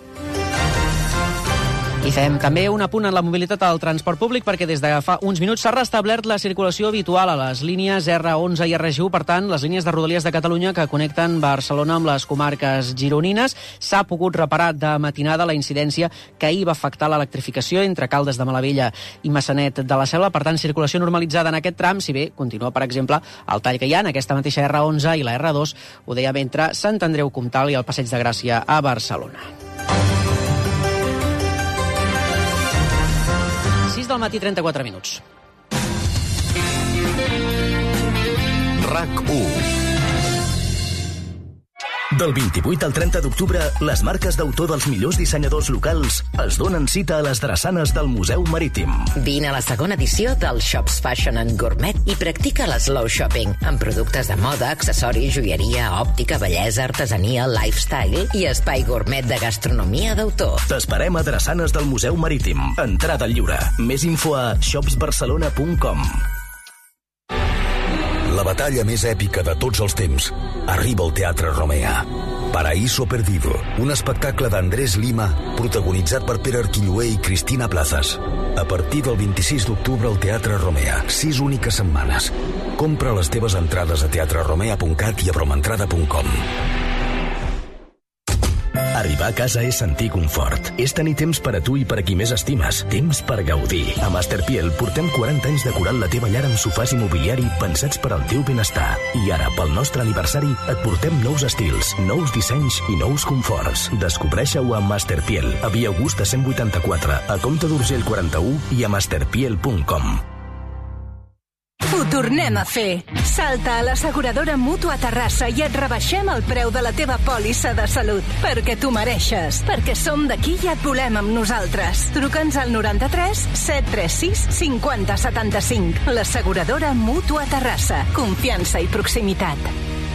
I fem també un apunt en la mobilitat al transport públic perquè des de fa uns minuts s'ha restablert la circulació habitual a les línies erre onze i erre ge u, per tant, les línies de Rodalies de Catalunya que connecten Barcelona amb les comarques gironines. S'ha pogut reparar de matinada la incidència que ahir va afectar l'electrificació entre Caldes de Malavella i Massanet de la Selva. Per tant, circulació normalitzada en aquest tram, si bé continua, per exemple, el tall que hi ha en aquesta mateixa erre onze i la erre dos, ho dèiem, entre Sant Andreu Comtal i el Passeig de Gràcia a Barcelona. sis del matí, trenta-quatre minuts. RAC u. Del vint-i-vuit al trenta d'octubre, les marques d'autor dels millors dissenyadors locals es donen cita a les drassanes del Museu Marítim. Vine a la segona edició del Shops Fashion and Gourmet i practica l'eslow shopping amb productes de moda, accessoris, joieria, òptica, bellesa, artesania, lifestyle i espai gourmet de gastronomia d'autor. T'esperem a drassanes del Museu Marítim. Entrada lliure. Més info a shops barcelona punt com. La batalla més èpica de tots els temps arriba al Teatre Romea. Paraíso Perdido, un espectacle d'Andrés Lima protagonitzat per Pere Arquilloé i Cristina Plazas. A partir del vint-i-sis d'octubre al Teatre Romea, sis úniques setmanes. Compra les teves entrades a teatre romea punt cat i a promentrada punt com. Arribar a casa és sentir confort. És tenir temps per a tu i per a qui més estimes. Temps per gaudir. A Masterpiel portem quaranta anys decorant la teva llar amb sofàs i mobiliari pensats per al teu benestar. I ara, pel nostre aniversari, et portem nous estils, nous dissenys i nous conforts. Descobreixeu a Masterpiel, a Via Augusta cent vuitanta-quatre, a Comte d'Urgell quaranta-u i a masterpiel punt com. Ho tornem a fer. Salta a l'asseguradora Mútua Terrassa i et rebaixem el preu de la teva pòlissa de salut. Perquè tu mereixes. Perquè som d'aquí i et volem amb nosaltres. Truca'ns al noranta-tres set trenta sis cinquanta setanta-cinc. L'asseguradora Mútua Terrassa. Confiança i proximitat.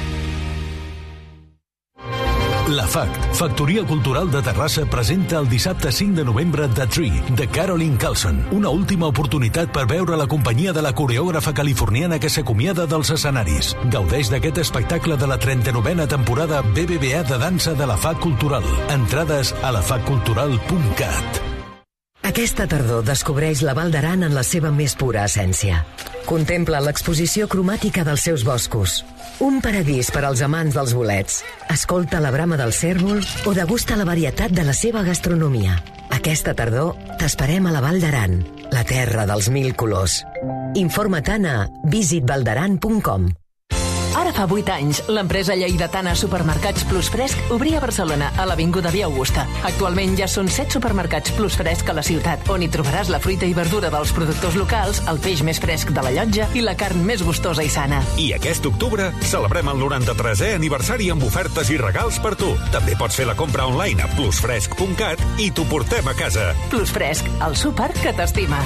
La F A C, Factoria Cultural de Terrassa, presenta el dissabte cinc de novembre The Tree, de Caroline Carlson. Una última oportunitat per veure la companyia de la coreògrafa californiana que s'acomiada dels escenaris. Gaudeix d'aquest espectacle de la trenta-novena temporada B B V A de dansa de la F A C Cultural. Entrades a la fac cultural punt cat. Aquesta tardor descobreix la Val d'Aran en la seva més pura essència. Contempla l'exposició cromàtica dels seus boscos. Un paradís per als amants dels bolets. Escolta la brama del cérvol o degusta la varietat de la seva gastronomia. Aquesta tardor t'esperem a la Val d'Aran, la terra dels mil colors. Informa-te'n a visit valdaran punt com. Ara fa vuit anys, l'empresa lleidatana Supermercats Plus Fresc obria a Barcelona, a l'Avinguda Via Augusta. Actualment ja són set supermercats Plus Fresc a la ciutat, on hi trobaràs la fruita i verdura dels productors locals, el peix més fresc de la llotja i la carn més gustosa i sana. I aquest octubre celebrem el noranta-tresè aniversari amb ofertes i regals per tu. També pots fer la compra online a plus fresc punt cat i t'ho portem a casa. Plus Fresc, el súper que t'estima.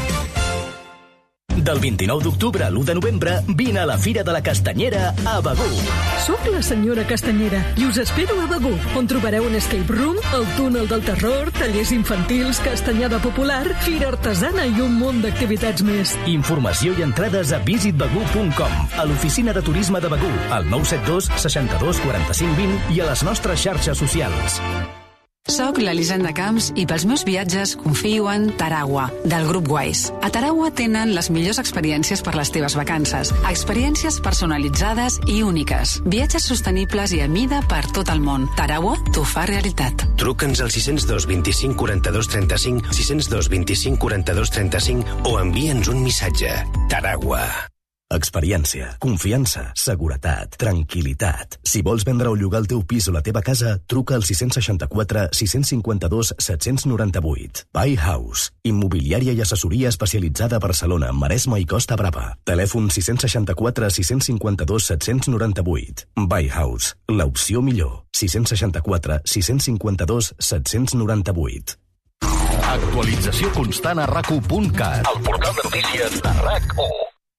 Del vint-i-nou d'octubre a l'u de novembre, vine a la Fira de la Castanyera a Begur. Soc la senyora Castanyera i us espero a Begur, on trobareu un escape room, el túnel del terror, tallers infantils, castanyada popular, fira artesana i un munt d'activitats més. Informació i entrades a visit begur punt com, a l'oficina de turisme de Begur, al nou set dos seixanta-dos quaranta-cinc vint i a les nostres xarxes socials. Soc l'Elisenda Camps i pels meus viatges confio en Taragua, del grup Wise. A Taragua tenen les millors experiències per les teves vacances. Experiències personalitzades i úniques. Viatges sostenibles i a mida per tot el món. Taragua t'ho fa realitat. Truca'ns al sis zero dos vint-i-cinc quaranta-dos trenta-cinc, sis zero dos vint-i-cinc quaranta-dos trenta-cinc o envia'ns un missatge. Taragua. Experiència, confiança, seguretat, tranquil·litat. Si vols vendre o llogar el teu pis o la teva casa, truca al sis seixanta-quatre sis cinquanta-dos set nou vuit. Buy House, immobiliària i assessoria especialitzada a Barcelona, Maresme i Costa Brava. Telèfon sis seixanta-quatre sis cinquanta-dos set nou vuit. Buy House, l'opció millor. sis seixanta-quatre sis cinquanta-dos set nou vuit. Actualització constant a rac u punt cat. El portal de notícies de RAC u.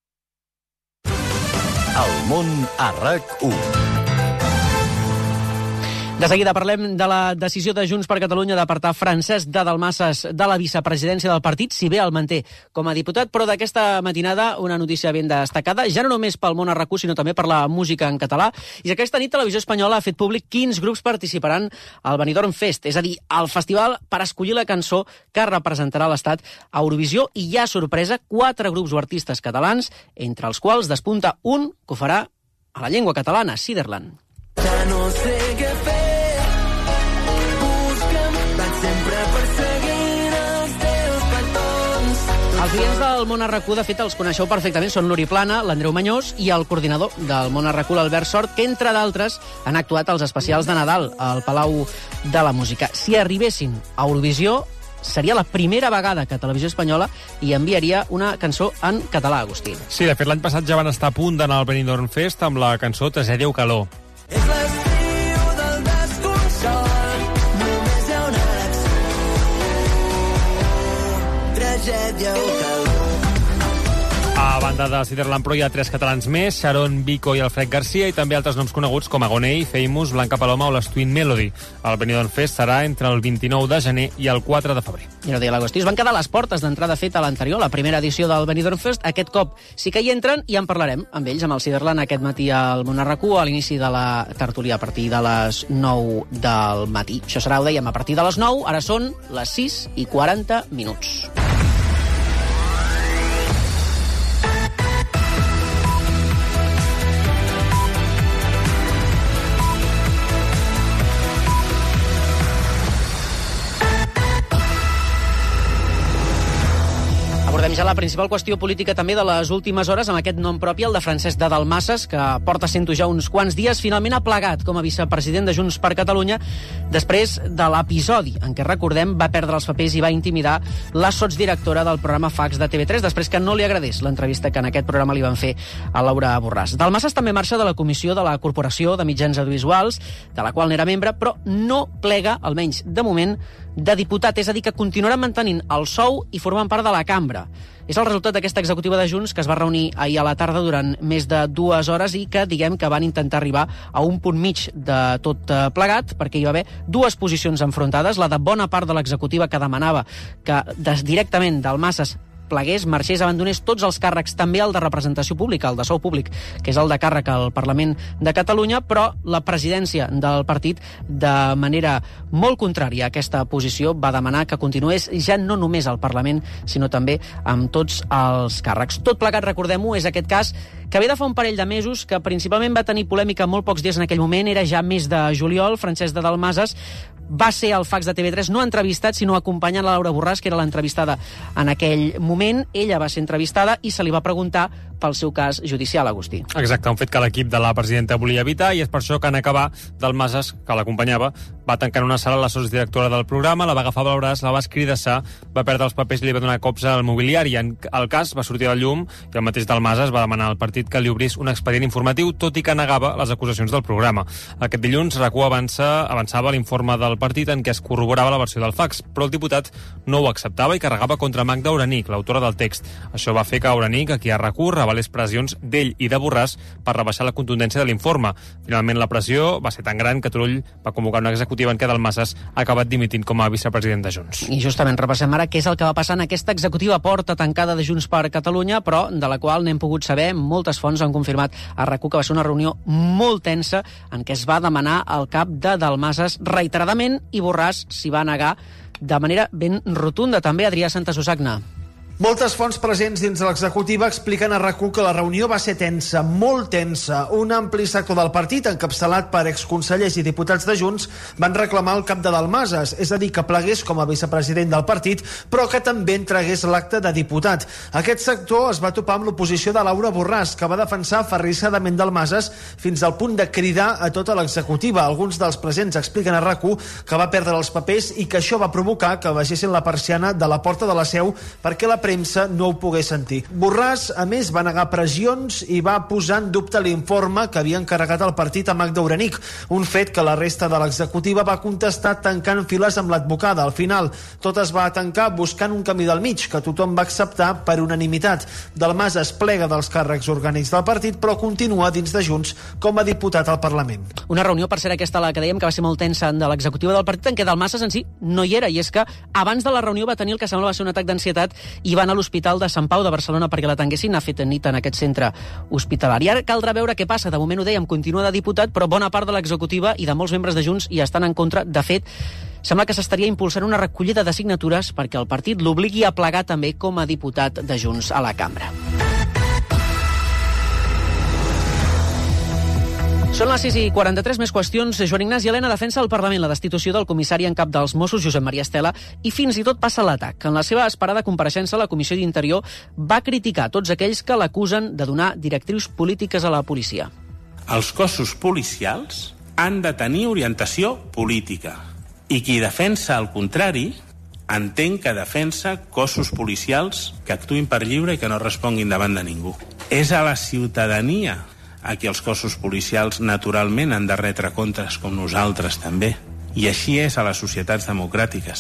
El món a RAC u. De seguida parlem de la decisió de Junts per Catalunya d'apartar Francesc de Dalmases de la vicepresidència del partit, si bé el manté com a diputat, però d'aquesta matinada una notícia ben destacada, ja no només pel món a RAC u, sinó també per la música en català. I aquesta nit Televisió Espanyola ha fet públic quins grups participaran al Benidorm Fest, és a dir, al festival per escollir la cançó que representarà l'Estat a Eurovisió, i hi ha sorpresa, quatre grups o artistes catalans, entre els quals despunta un que ho farà a la llengua catalana, Siderland. Ja no sé què fer, busca'm, vaig sempre perseguint els teus petons. Els clients del món a RAC u, de fet, els coneixeu perfectament, són l'Uri Plana, l'Andreu Mañós i el coordinador del món a RAC u, l'Albert Sort, que, entre d'altres, han actuat als especials de Nadal al Palau de la Música. Si arribessin a Eurovisió, seria la primera vegada que Televisió Espanyola hi enviaria una cançó en català, Agustí. Sí, de fet, l'any passat ja van estar a punt d'anar al Benidorm Fest amb la cançó T'Asedia Calor. És l'estiu del tragèdia o calor. A banda de Ciderland Pro hi ha tres catalans més, Sharon, Vico i Alfred Garcia, i també altres noms coneguts com Agonei, Famous, Blanca Paloma o les Twin Melody. El Benidorm Fest serà entre el vint-i-nou de gener i el quatre de febrer. I no deia l'Agustí, es van quedar a les portes d'entrada feta a l'anterior, la primera edició del Benidorm Fest. Aquest cop sí que hi entren i en parlarem amb ells, amb el Ciderland, aquest matí al Món R Q, a l'inici de la tertúlia a partir de les nou del matí. Això serà, ho dèiem, a partir de les nou, ara són les sis i quaranta minuts. Abordem ja la principal qüestió política també de les últimes hores amb aquest nom propi, el de Francesc de Dalmases, que porta sent-ho ja uns quants dies. Finalment ha plegat com a vicepresident de Junts per Catalunya després de l'episodi en què, recordem, va perdre els papers i va intimidar la sotsdirectora del programa Fax de T V tres després que no li agradés l'entrevista que en aquest programa li van fer a Laura Borràs. Dalmases també marxa de la comissió de la Corporació de Mitjans Audiovisuals, de la qual n'era membre, però no plega, almenys de moment, de diputat, és a dir, que continuarà mantenint el sou i formant part de la cambra. És el resultat d'aquesta executiva de Junts que es va reunir ahir a la tarda durant més de dues hores i que, diguem, que van intentar arribar a un punt mig de tot plegat, perquè hi va haver dues posicions enfrontades, la de bona part de l'executiva que demanava que des, directament Dalmases plegués, marxés, abandonés tots els càrrecs, també el de representació pública, el de sou públic, que és el de càrrec al Parlament de Catalunya, però la presidència del partit, de manera molt contrària a aquesta posició, va demanar que continués ja no només al Parlament, sinó també amb tots els càrrecs. Tot plegat, recordem-ho, és aquest cas que ve de fa un parell de mesos, que principalment va tenir polèmica molt pocs dies en aquell moment, era ja mes de juliol. Francesc de Dalmases va ser al Fax de T V tres no entrevistat, sinó acompanyant la Laura Borràs, que era l'entrevistada en aquell moment. Ella va ser entrevistada i se li va preguntar pel seu cas judicial, Agustí. Exacte, un fet que l'equip de la presidenta volia evitar, i és per això que en acabar, Dalmases, que l'acompanyava, va tancar en una sala la sotsdirectora del programa, la va agafar pel braç, la va escridassar, va perdre els papers i li va donar cops al mobiliari. En el cas va sortir al llum i el mateix Dalmases va demanar al partit que li obrís un expedient informatiu, tot i que negava les acusacions del programa. Aquest dilluns, R A C U avança, avançava l'informe del partit en què es corroborava la versió del fax, però el diputat no ho acceptava i carregava contra Magda Auranic, l'autora del text. Això va fer que Auranic, aquí a R A C U, revelés pressions d'ell i de Borràs per rebaixar la contundència de l'informe. Finalment, la pressió va ser tan gran que Turull va convocar una executiva en què Dalmases ha acabat dimitint com a vicepresident de Junts. I justament repassem ara què és el que va passar en aquesta executiva porta tancada de Junts per Catalunya, però de la qual n'hem pogut saber, moltes fonts han confirmat a R A C U que va ser una reunió molt tensa en què es va demanar el cap de Dalmases reiteradament i Borràs s'hi va negar de manera ben rotunda. També Adrià Santasusagna. Moltes fonts presents dins de l'executiva expliquen a R A C U que la reunió va ser tensa, molt tensa. Un ampli sector del partit, encapçalat per exconsellers i diputats de Junts, van reclamar el cap de Dalmases, és a dir, que plegués com a vicepresident del partit, però que també entregués l'acte de diputat. Aquest sector es va topar amb l'oposició de Laura Borràs, que va defensar aferrissadament Dalmases fins al punt de cridar a tota l'executiva. Alguns dels presents expliquen a R A C U que va perdre els papers i que això va provocar que baixessin la persiana de la porta de la seu perquè la premsa no ho pogués sentir. Borràs, a més, va negar pressions i va posar en dubte l'informe que havia encarregat el partit a Magda Auranic, un fet que la resta de l'executiva va contestar tancant files amb l'advocada. Al final, tot es va tancar buscant un camí del mig, que tothom va acceptar per unanimitat. Dalmases plega dels càrrecs orgànics del partit, però continua dins de Junts com a diputat al Parlament. Una reunió, per ser aquesta la que dèiem, que va ser molt tensa de l'executiva del partit, en què Dalmases en si no hi era, i és que abans de la reunió va tenir el que semblava ser un atac d'ansietat i va anar a l'Hospital de Sant Pau de Barcelona perquè l'atenguessin. Ha fet nit en aquest centre hospitalari. Ara caldrà veure què passa. De moment, ho dèiem, continua de diputat, però bona part de l'executiva i de molts membres de Junts hi estan en contra. De fet, sembla que s'estaria impulsant una recollida de signatures perquè el partit l'obligui a plegar també com a diputat de Junts a la cambra. Són les sis i quaranta-tres, més qüestions. Joan Ignasi Elena defensa al Parlament la destitució del comissari en cap dels Mossos, Josep Maria Estela, i fins i tot passa l'atac. En la seva esperada compareixença, la Comissió d'Interior va criticar tots aquells que l'acusen de donar directrius polítiques a la policia. Els cossos policials han de tenir orientació política i qui defensa el contrari entenc que defensa cossos policials que actuïn per lliure i que no responguin davant de ningú. És a la ciutadania a qui els cossos policials naturalment han de retre comptes, com nosaltres també. I així és a les societats democràtiques.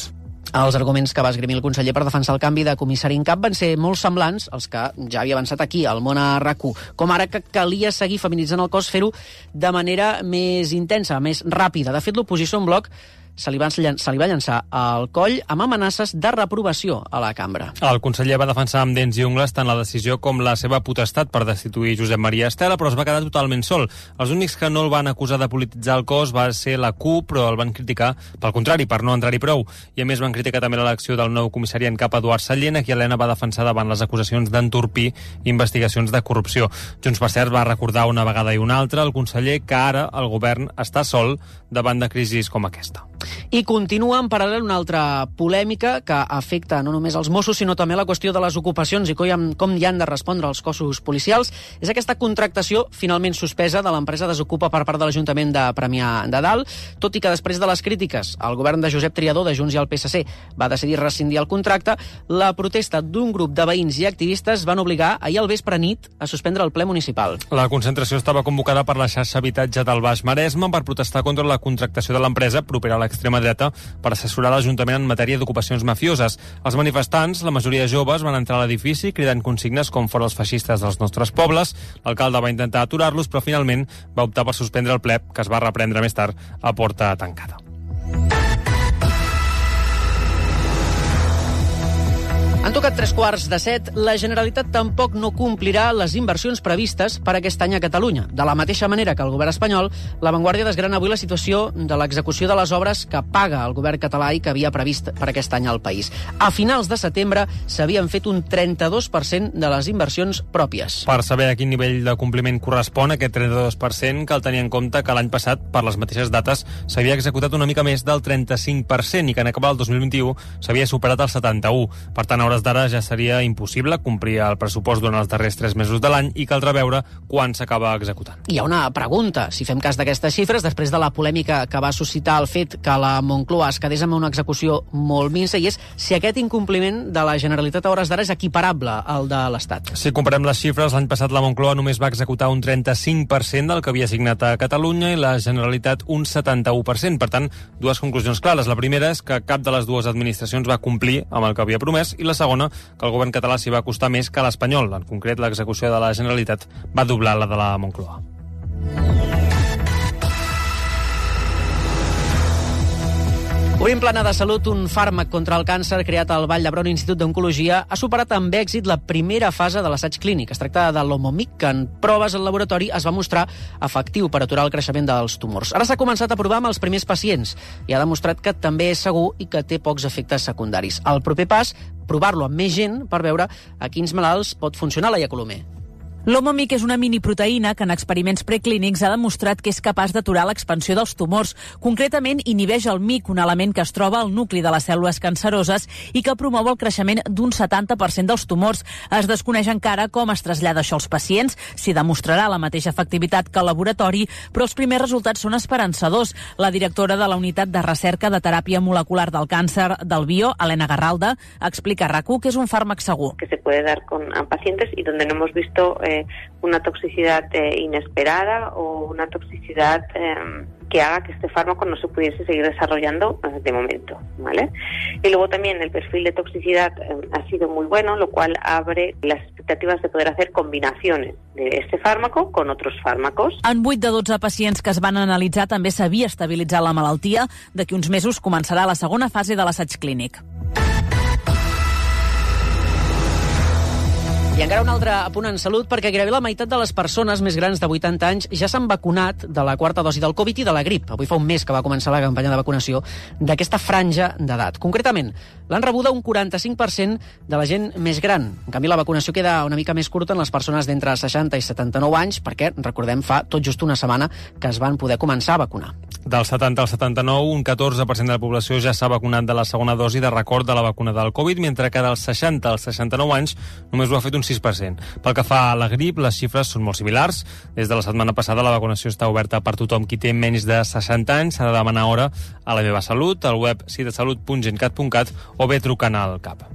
Els arguments que va esgrimir el conseller per defensar el canvi de comissari en cap van ser molt semblants als que ja havia avançat aquí, al món a RAC1, com ara que calia seguir feminitzant el cos, fer-ho de manera més intensa, més ràpida. De fet, l'oposició en bloc se li, va, se li va llançar al coll amb amenaces de reprovació a la cambra. El conseller va defensar amb dents i ungles tant la decisió com la seva potestat per destituir Josep Maria Estela, però es va quedar totalment sol. Els únics que no el van acusar de polititzar el cos va ser la CUP, però el van criticar pel contrari, per no entrar-hi prou. I a més van criticar també l'elecció del nou comissari en cap Eduard Sallent, a qui Helena va defensar davant les acusacions d'entorpir investigacions de corrupció. Junts per Cert va recordar una vegada i una altra al conseller que ara el govern està sol davant de crisis com aquesta. I continua en paral·lel una altra polèmica que afecta no només els Mossos, sinó també la qüestió de les ocupacions i com hi han de respondre els cossos policials. És aquesta contractació finalment suspesa de l'empresa Desocupa per part de l'Ajuntament de Premià de Dalt, tot i que després de les crítiques el govern de Josep Triadó, de Junts i el P S C, va decidir rescindir el contracte. La protesta d'un grup de veïns i activistes van obligar ahir al vespre nit a suspendre el ple municipal. La concentració estava convocada per la xarxa Habitatge del Baix Maresme per protestar contra la contractació de l'empresa propera a l'extrema dreta per assessorar l'Ajuntament en matèria d'ocupacions mafioses. Els manifestants, la majoria joves, van entrar a l'edifici cridant consignes com fora els feixistes dels nostres pobles. L'alcalde va intentar aturar-los, però finalment va optar per suspendre el ple, que es va reprendre més tard a porta tancada. Han tocat tres quarts de set. La Generalitat tampoc no complirà les inversions previstes per aquest any a Catalunya. De la mateixa manera que el govern espanyol, La Vanguardia desgrana avui la situació de l'execució de les obres que paga el govern català i que havia previst per aquest any al país. A finals de setembre s'havien fet un trenta-dos per cent de les inversions pròpies. Per saber a quin nivell de compliment correspon aquest trenta-dos per cent, cal tenir en compte que l'any passat, per les mateixes dates, s'havia executat una mica més del trenta-cinc per cent i que en acabar el dos mil vint-i-u s'havia superat el setanta-u. Per tant, a hores d'ara ja seria impossible complir el pressupost durant els darrers tres mesos de l'any i caldrà veure quan s'acaba executant. Hi ha una pregunta. Si fem cas d'aquestes xifres, després de la polèmica que va suscitar el fet que la Moncloa es quedés amb una execució molt minsa, i és si aquest incompliment de la Generalitat a hores d'ara és equiparable al de l'Estat. Si comparem les xifres, l'any passat la Moncloa només va executar un trenta-cinc per cent del que havia signat a Catalunya i la Generalitat un setanta-u per cent. Per tant, dues conclusions clares. La primera és que cap de les dues administracions va complir amb el que havia promès, i la segona, que el govern català s'hi va costar més que l'espanyol. En concret, l'execució de la Generalitat va doblar la de la Moncloa. Obrim plana de salut, un fàrmac contra el càncer creat al Vall d'Hebron Institut d'Oncologia ha superat amb èxit la primera fase de l'assaig clínic. Es tracta de l'Omomic, que en proves al laboratori es va mostrar efectiu per aturar el creixement dels tumors. Ara s'ha començat a provar amb els primers pacients i ha demostrat que també és segur i que té pocs efectes secundaris. El proper pas, provar-lo amb més gent per veure a quins malalts pot funcionar la Laia Colomer. L'Omomic és una miniproteïna que en experiments preclínics ha demostrat que és capaç d'aturar l'expansió dels tumors. Concretament, inhibeix el M I C, un element que es troba al nucli de les cèl·lules canceroses i que promou el creixement d'un setanta per cent dels tumors. Es desconeix encara com es trasllada això als pacients, si demostrarà la mateixa efectivitat que el laboratori, però els primers resultats són esperançadors. La directora de la Unitat de Recerca de Teràpia Molecular del Càncer del Bio, Helena Garralda, explica a RAC u que és un fàrmac segur. Que se puede dar con a pacientes y donde no hemos visto eh, una toxicidad eh, inesperada o una toxicidad eh, que haga que este fármaco no se pudiese seguir desarrollando eh, de momento, ¿vale? Y luego también el perfil de toxicidad eh, ha sido muy bueno, lo cual abre las expectativas de poder hacer combinaciones de este fármaco con otros fármacos. En vuit de dotze pacients que es van analitzar també s'havia estabilitzat la malaltia. D'aquí uns mesos començarà la segona fase de l'assaig clínic. I encara un altre apunt en salut, perquè gairebé la meitat de les persones més grans de vuitanta anys ja s'han vacunat de la quarta dosi del Covid i de la grip. Avui fa un mes que va començar la campanya de vacunació d'aquesta franja d'edat. Concretament, l'han rebuda un quaranta-cinc per cent de la gent més gran. En canvi, la vacunació queda una mica més curta en les persones d'entre seixanta i setanta-nou anys, perquè, recordem, fa tot just una setmana que es van poder començar a vacunar. Del setanta al setanta-nou, un catorze per cent de la població ja s'ha vacunat de la segona dosi de record de la vacuna del Covid, mentre que dels seixanta als seixanta-nou anys només ho ha fet un sis per cent. Pel que fa a la grip, les xifres són molt similars. Des de la setmana passada la vacunació està oberta per tothom qui té menys de seixanta anys. S'ha de demanar hora a la meva salut, al web citasalut punt gencat punt cat o bé trucant al C A P.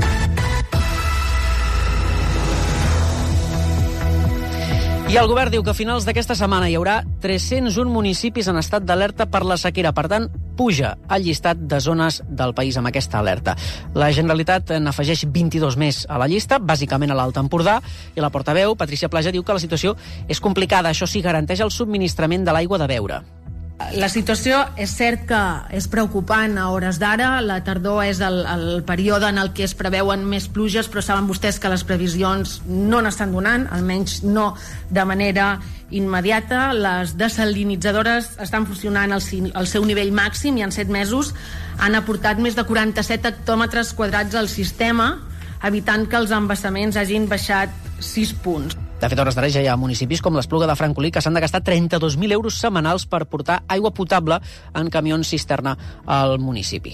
I el govern diu que a finals d'aquesta setmana hi haurà tres-cents un municipis en estat d'alerta per la sequera. Per tant, puja al llistat de zones del país amb aquesta alerta. La Generalitat n'afegeix vint-i-dos més a la llista, bàsicament a l'Alt Empordà, i la portaveu, Patricia Plaja, diu que la situació és complicada. Això sí, garanteix el subministrament de l'aigua de beure. La situació és cert que és preocupant a hores d'ara. La tardor és el, el període en el que es preveuen més pluges, però saben vostès que les previsions no n'estan donant, almenys no de manera immediata. Les desalinitzadores estan funcionant al, al seu nivell màxim i en set mesos han aportat més de quaranta-set hectòmetres quadrats al sistema, evitant que els embassaments hagin baixat sis punts. De fet, a hores d'ara ja hi ha municipis com l'Espluga de Francolí que s'han de gastar trenta-dos mil euros setmanals per portar aigua potable en camions cisterna al municipi.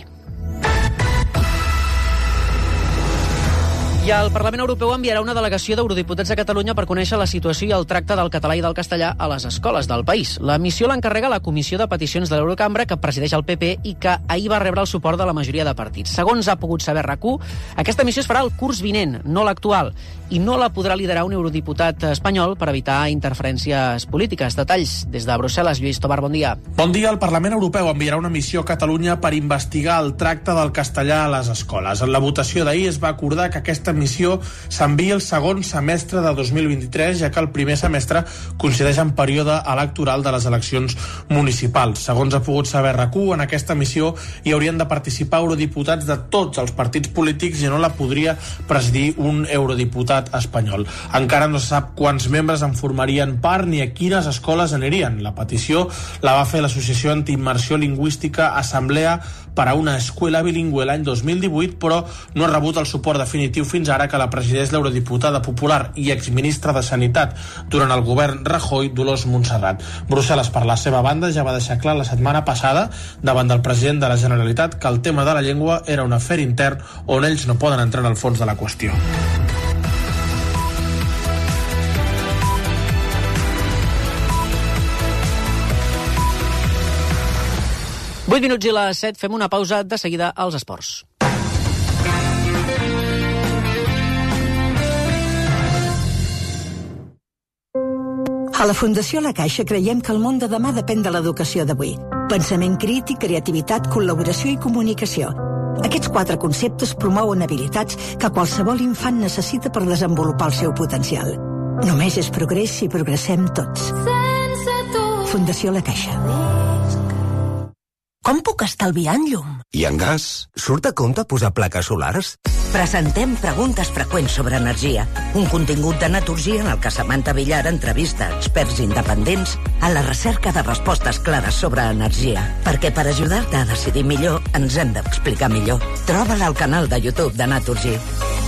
I el Parlament Europeu enviarà una delegació d'eurodiputats a Catalunya per conèixer la situació i el tracte del català i del castellà a les escoles del país. La missió l'encarrega la Comissió de Peticions de l'Eurocambra, que presideix el P P i que ahir va rebre el suport de la majoria de partits. Segons ha pogut saber RAC u, aquesta missió es farà el curs vinent, no l'actual, i no la podrà liderar un eurodiputat espanyol per evitar interferències polítiques. Detalls des de Brussel·les. Lluís Tobar, bon dia. Bon dia. El Parlament Europeu enviarà una missió a Catalunya per investigar el tracte del castellà a les escoles. En la votació d'ahir es va acordar que aquesta missió s'envia el segon semestre de dos mil vint-i-tres, ja que el primer semestre coincideix en període electoral de les eleccions municipals. Segons ha pogut saber RAC u, en aquesta missió hi haurien de participar eurodiputats de tots els partits polítics i no la podria presidir un eurodiputat espanyol. Encara no se sap quants membres en formarien part ni a quines escoles anirien. La petició la va fer l'Associació Antiimmersió Lingüística Assemblea per a una escuela bilingüe l'any dos mil divuit, però no ha rebut el suport definitiu fins ara, que la presideix l'eurodiputada popular i exministra de Sanitat durant el govern Rajoy, Dolors Montserrat. Brussel·les, per la seva banda, ja va deixar clar la setmana passada davant del president de la Generalitat que el tema de la llengua era un afer intern on ells no poden entrar en el fons de la qüestió. vuit minuts i les set, fem una pausa, de seguida als esports. A la Fundació La Caixa creiem que el món de demà depèn de l'educació d'avui. Pensament crític, creativitat, col·laboració i comunicació. Aquests quatre conceptes promouen habilitats que qualsevol infant necessita per desenvolupar el seu potencial. Només és progrés si progressem tots. Fundació La Caixa. Com puc estalviar en llum? I en gas? Surt a compte posar plaques solars? Presentem preguntes freqüents sobre energia. Un contingut de Naturgia en el que Samantha Villar entrevista experts independents a la recerca de respostes clares sobre energia. Perquè per ajudar-te a decidir millor ens hem d'explicar millor. Troba-la al canal de YouTube de Naturgia.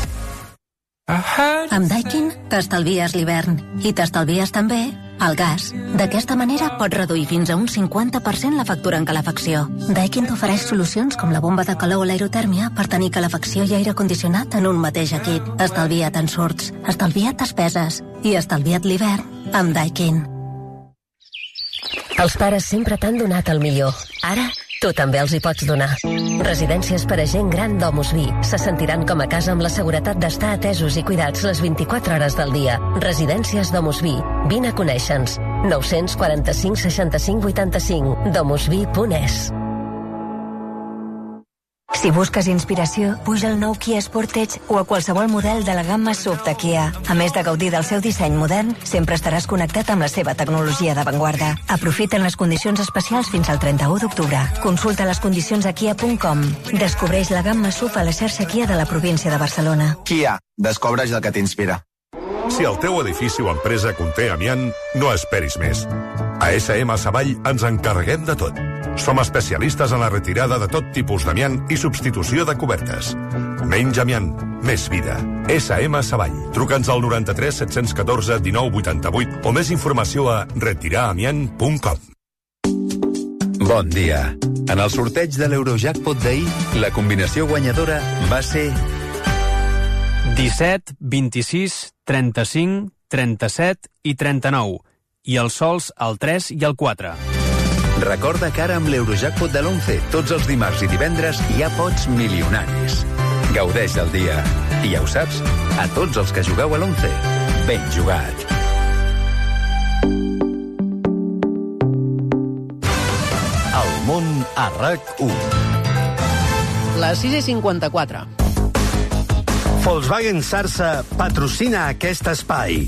Amb Daikin t'estalvies l'hivern i t'estalvies també el gas. D'aquesta manera pots reduir fins a un cinquanta per cent la factura en calefacció. Daikin t'ofereix solucions com la bomba de calor o l'aerotèrmia per tenir calefacció i aire condicionat en un mateix equip. Estalvia't ensurts, estalvia't despeses i estalvia't l'hivern amb Daikin. Els pares sempre t'han donat el millor. Ara, tu també els hi pots donar. Residències per a gent gran Domus Vi se sentiran com a casa amb la seguretat d'estar atesos i cuidats les vint-i-quatre hores del dia. Residències Domus Vi. Vine a conèixer-nos. nou quatre cinc, seixanta-cinc, vuitanta-cinc. domusvi punt es. Si busques inspiració, puja al nou Kia Sportage o a qualsevol model de la gamma S U V de Kia. A més de gaudir del seu disseny modern, sempre estaràs connectat amb la seva tecnologia d'avantguarda. Aprofita'n les condicions especials fins al trenta-u d'octubre. Consulta les condicions a kia punt com. Descobreix la gamma S U V a la xarxa Kia de la província de Barcelona. Kia, descobreix el que t'inspira. Si el teu edifici o empresa conté amiant, no esperis més. A S M Savall ens encarreguem de tot. Som especialistes en la retirada de tot tipus d'amiant i substitució de cobertes. Menys amiant, més vida. S M Savall. Truca'ns al noranta-tres set-cents catorze dinou vuitanta-vuit o més informació a retiraramiant punt com. Bon dia. En el sorteig de l'Eurojackpot d'ahir, la combinació guanyadora va ser disset, vint-i-sis, trenta-cinc, trenta-set i trenta-nou. I els sols el tres i el quatre. Recorda que ara amb l'Eurojackpot de l'onze, tots els dimarts i divendres hi ha pots milionaris. Gaudeix del dia. I ja ho saps, a tots els que jugueu a l'onze, ben jugat. El món món a RAC u. Les sis i cinquanta-quatre. Volkswagen Sarsa patrocina aquest espai.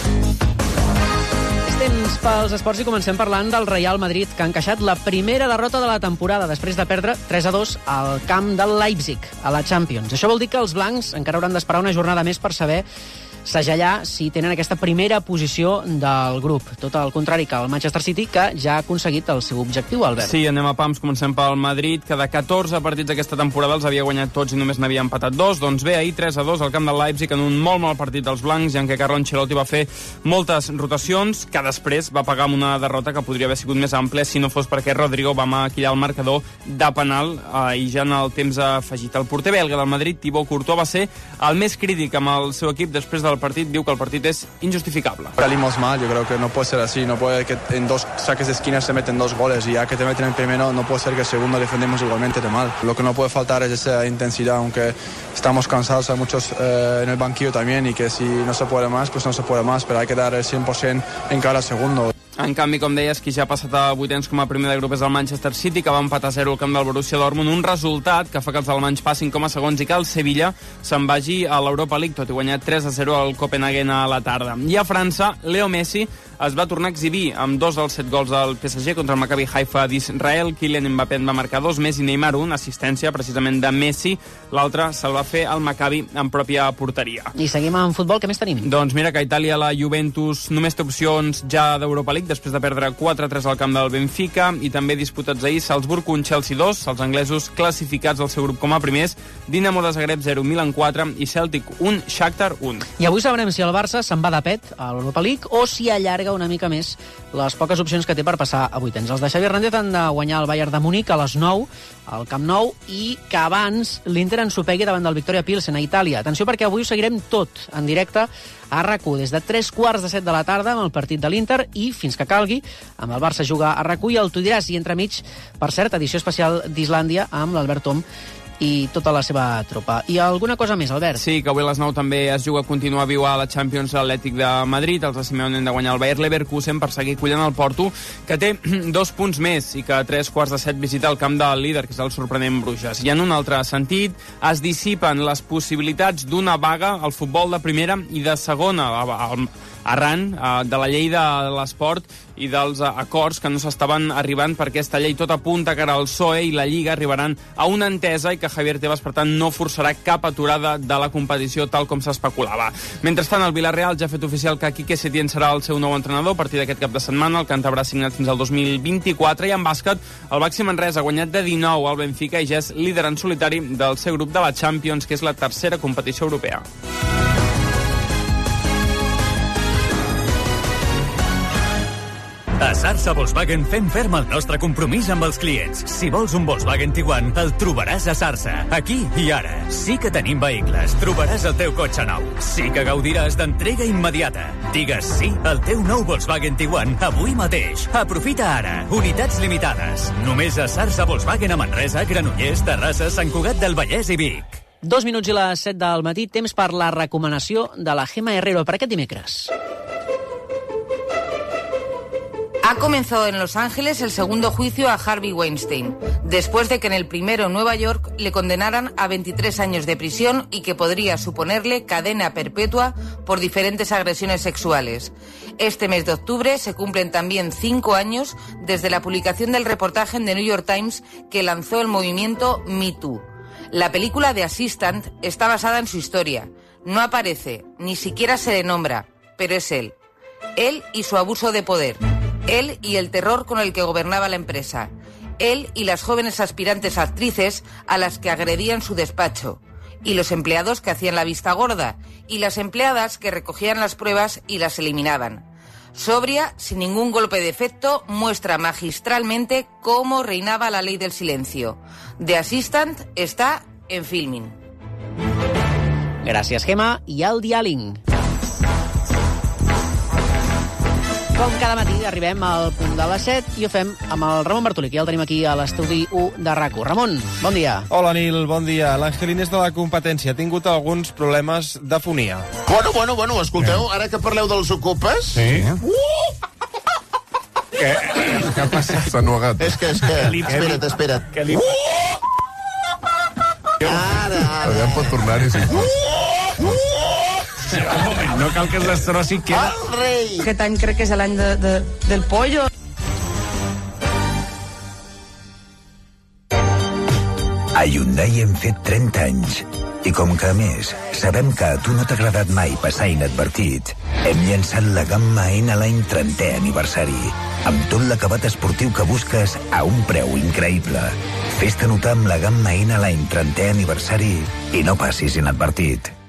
És temps pels esports i comencem parlant del Real Madrid, que ha encaixat la primera derrota de la temporada després de perdre tres a dos al camp del Leipzig, a la Champions. Això vol dir que els blancs encara hauran d'esperar una jornada més per saber segellar si tenen aquesta primera posició del grup. Tot el contrari que el Manchester City, que ja ha aconseguit el seu objectiu, Albert. Sí, anem a pams, comencem pel Madrid, que de catorze partits aquesta temporada els havia guanyat tots i només n'havia empatat dos. Doncs bé, ahir tres a dos al camp del Leipzig en un molt mal partit dels blancs, i en què Carlo Ancelotti va fer moltes rotacions, que després va pagar amb una derrota que podria haver sigut més àmplia si no fos perquè Rodrigo va maquillar el marcador de penal eh, i ja en el temps afegit. El porter belga del Madrid, Thibaut Courtois, va ser el més crític amb el seu equip després de el partit. Diu que el partit és injustificable. Salimos mal, yo creo que no puede ser así, no puede que en dos saques de esquina se meten dos goles y ya que te meten en primero no puede ser que el segundo defendemos igualmente de mal. Lo que no puede faltar es esa intensidad, aunque estamos cansados, hay muchos eh, en el banquillo también, y que si no se puede más, pues no se puede más, pero hay que dar el cien por ciento en cada segundo. En canvi, com deies, qui ja ha passat a vuitens com a primer de grup és el Manchester City, que va empatar a zero al camp del Borussia Dortmund, un resultat que fa que els alemanys passin com a segons i que el Sevilla se'n vagi a l'Europa League, tot i guanyar tres a zero al Copenhagen a la tarda. I a França, Leo Messi es va tornar a exhibir amb dos dels set gols del P S G contra el Maccabi Haifa d'Israel. Kylian Mbappé en va marcar dos, Messi i Neymar un, assistència precisament de Messi, l'altre se'l va fer al Maccabi en pròpia porteria. I seguim amb futbol, què més tenim? Doncs mira que a Itàlia la Juventus només té opcions ja d'Europa League després de perdre quatre a tres al camp del Benfica, i també disputats ahir Salzburg un, Chelsea dos, els anglesos classificats al seu grup com a primers, Dinamo de Zagreb zero, Milan quatre i Celtic un, Shakhtar un. I avui sabrem si el Barça se'n va de pet a l'Europa League o si allarga una mica més les poques opcions que té per passar a vuitens. Els de Xavi Hernández han de guanyar el Bayern de Múnich a les nou al Camp Nou, i que abans l'Inter ensopegui davant del Victoria Pilsen a Itàlia. Atenció, perquè avui ho seguirem tot en directe a RAC u des de tres quarts de set de la tarda amb el partit de l'Inter, i fins que calgui amb el Barça jugar a RAC u, i el Tu diràs, i entremig, per cert, edició especial d'Islàndia amb l'Albert Tom i tota la seva tropa. I alguna cosa més, Albert? Sí, que avui a les nou també es juga a continuar viu a la Champions Atlètic de Madrid. Els de Simeone han de guanyar el Bayer Leverkusen per seguir collant el Porto, que té dos punts més i que a tres quarts de set visita el camp del líder, que és el sorprenent Bruges. I en un altre sentit, es dissipen les possibilitats d'una vaga al futbol de primera i de segona, arran de la llei de l'esport i dels acords que no s'estaven arribant per aquesta llei. Tot apunta que ara el P S O E i la Lliga arribaran a una entesa i que Javier Tebas, per tant, no forçarà cap aturada de la competició tal com s'especulava. Mentrestant, el Villarreal ja ha fet oficial que Quique Setién serà el seu nou entrenador a partir d'aquest cap de setmana. El càntabre ha signat fins al dos mil vint-i-quatre, i en bàsquet el Baxi Manresa ha guanyat de dinou al Benfica i ja és líder en solitari del seu grup de la Champions, que és la tercera competició europea. A Sarsa Volkswagen fem ferm el nostre compromís amb els clients. Si vols un Volkswagen Tiguan, el trobaràs a Sarsa, aquí i ara. Sí que tenim vehicles, trobaràs el teu cotxe nou. Sí que gaudiràs d'entrega immediata. Digues sí al teu nou Volkswagen Tiguan avui mateix. Aprofita ara. Unitats limitades. Només a Sarsa Volkswagen a Manresa, Granollers, Terrassa, Sant Cugat del Vallès i Vic. Dos minuts i les set del matí, temps per la recomanació de la Gemma Herrero per aquest dimecres. Ha comenzado en Los Ángeles el segundo juicio a Harvey Weinstein, después de que en el primero en Nueva York le condenaran a veintitrés años de prisión y que podría suponerle cadena perpetua por diferentes agresiones sexuales. Este mes de octubre se cumplen también cinco años desde la publicación del reportaje en The New York Times que lanzó el movimiento Me Too. La película The Assistant está basada en su historia. No aparece, ni siquiera se le nombra, pero es él. Él y su abuso de poder. Él y el terror con el que gobernaba la empresa. Él y las jóvenes aspirantes actrices a las que agredían su despacho. Y los empleados que hacían la vista gorda. Y las empleadas que recogían las pruebas y las eliminaban. Sobria, sin ningún golpe de efecto, muestra magistralmente cómo reinaba la ley del silencio. The Assistant está en Filmin. Gràcies, Gemma. I el diàling. Com cada matí arribem al punt de les set i ho fem amb el Ramon Bartolí, que ja el tenim aquí a l'estudi u de RAC u. Ramon, bon dia. Hola, Nil, bon dia. L'Angelines de la competència ha tingut alguns problemes de fonia. Bueno, bueno, bueno, escolteu, ara que parleu dels ocupes... Sí. Uh! Què? Què ha passat? S'ha nuegat. És que, és que... Espera't, espera't. Què li... Ara, ara. Aviam, pot tornar-hi, sisplau. No cal que es destrossi, queda... El rei! Aquest any crec que és l'any de, de, del pollo. A Hyundai hem fet trenta anys. I com que, a més, sabem que a tu no t'ha agradat mai passar inadvertit, hem llançat la gamma N-Line trentè aniversari, amb tot l'acabat esportiu que busques a un preu increïble. Fes-te notar amb la gamma N-Line trentè aniversari i no passis inadvertit.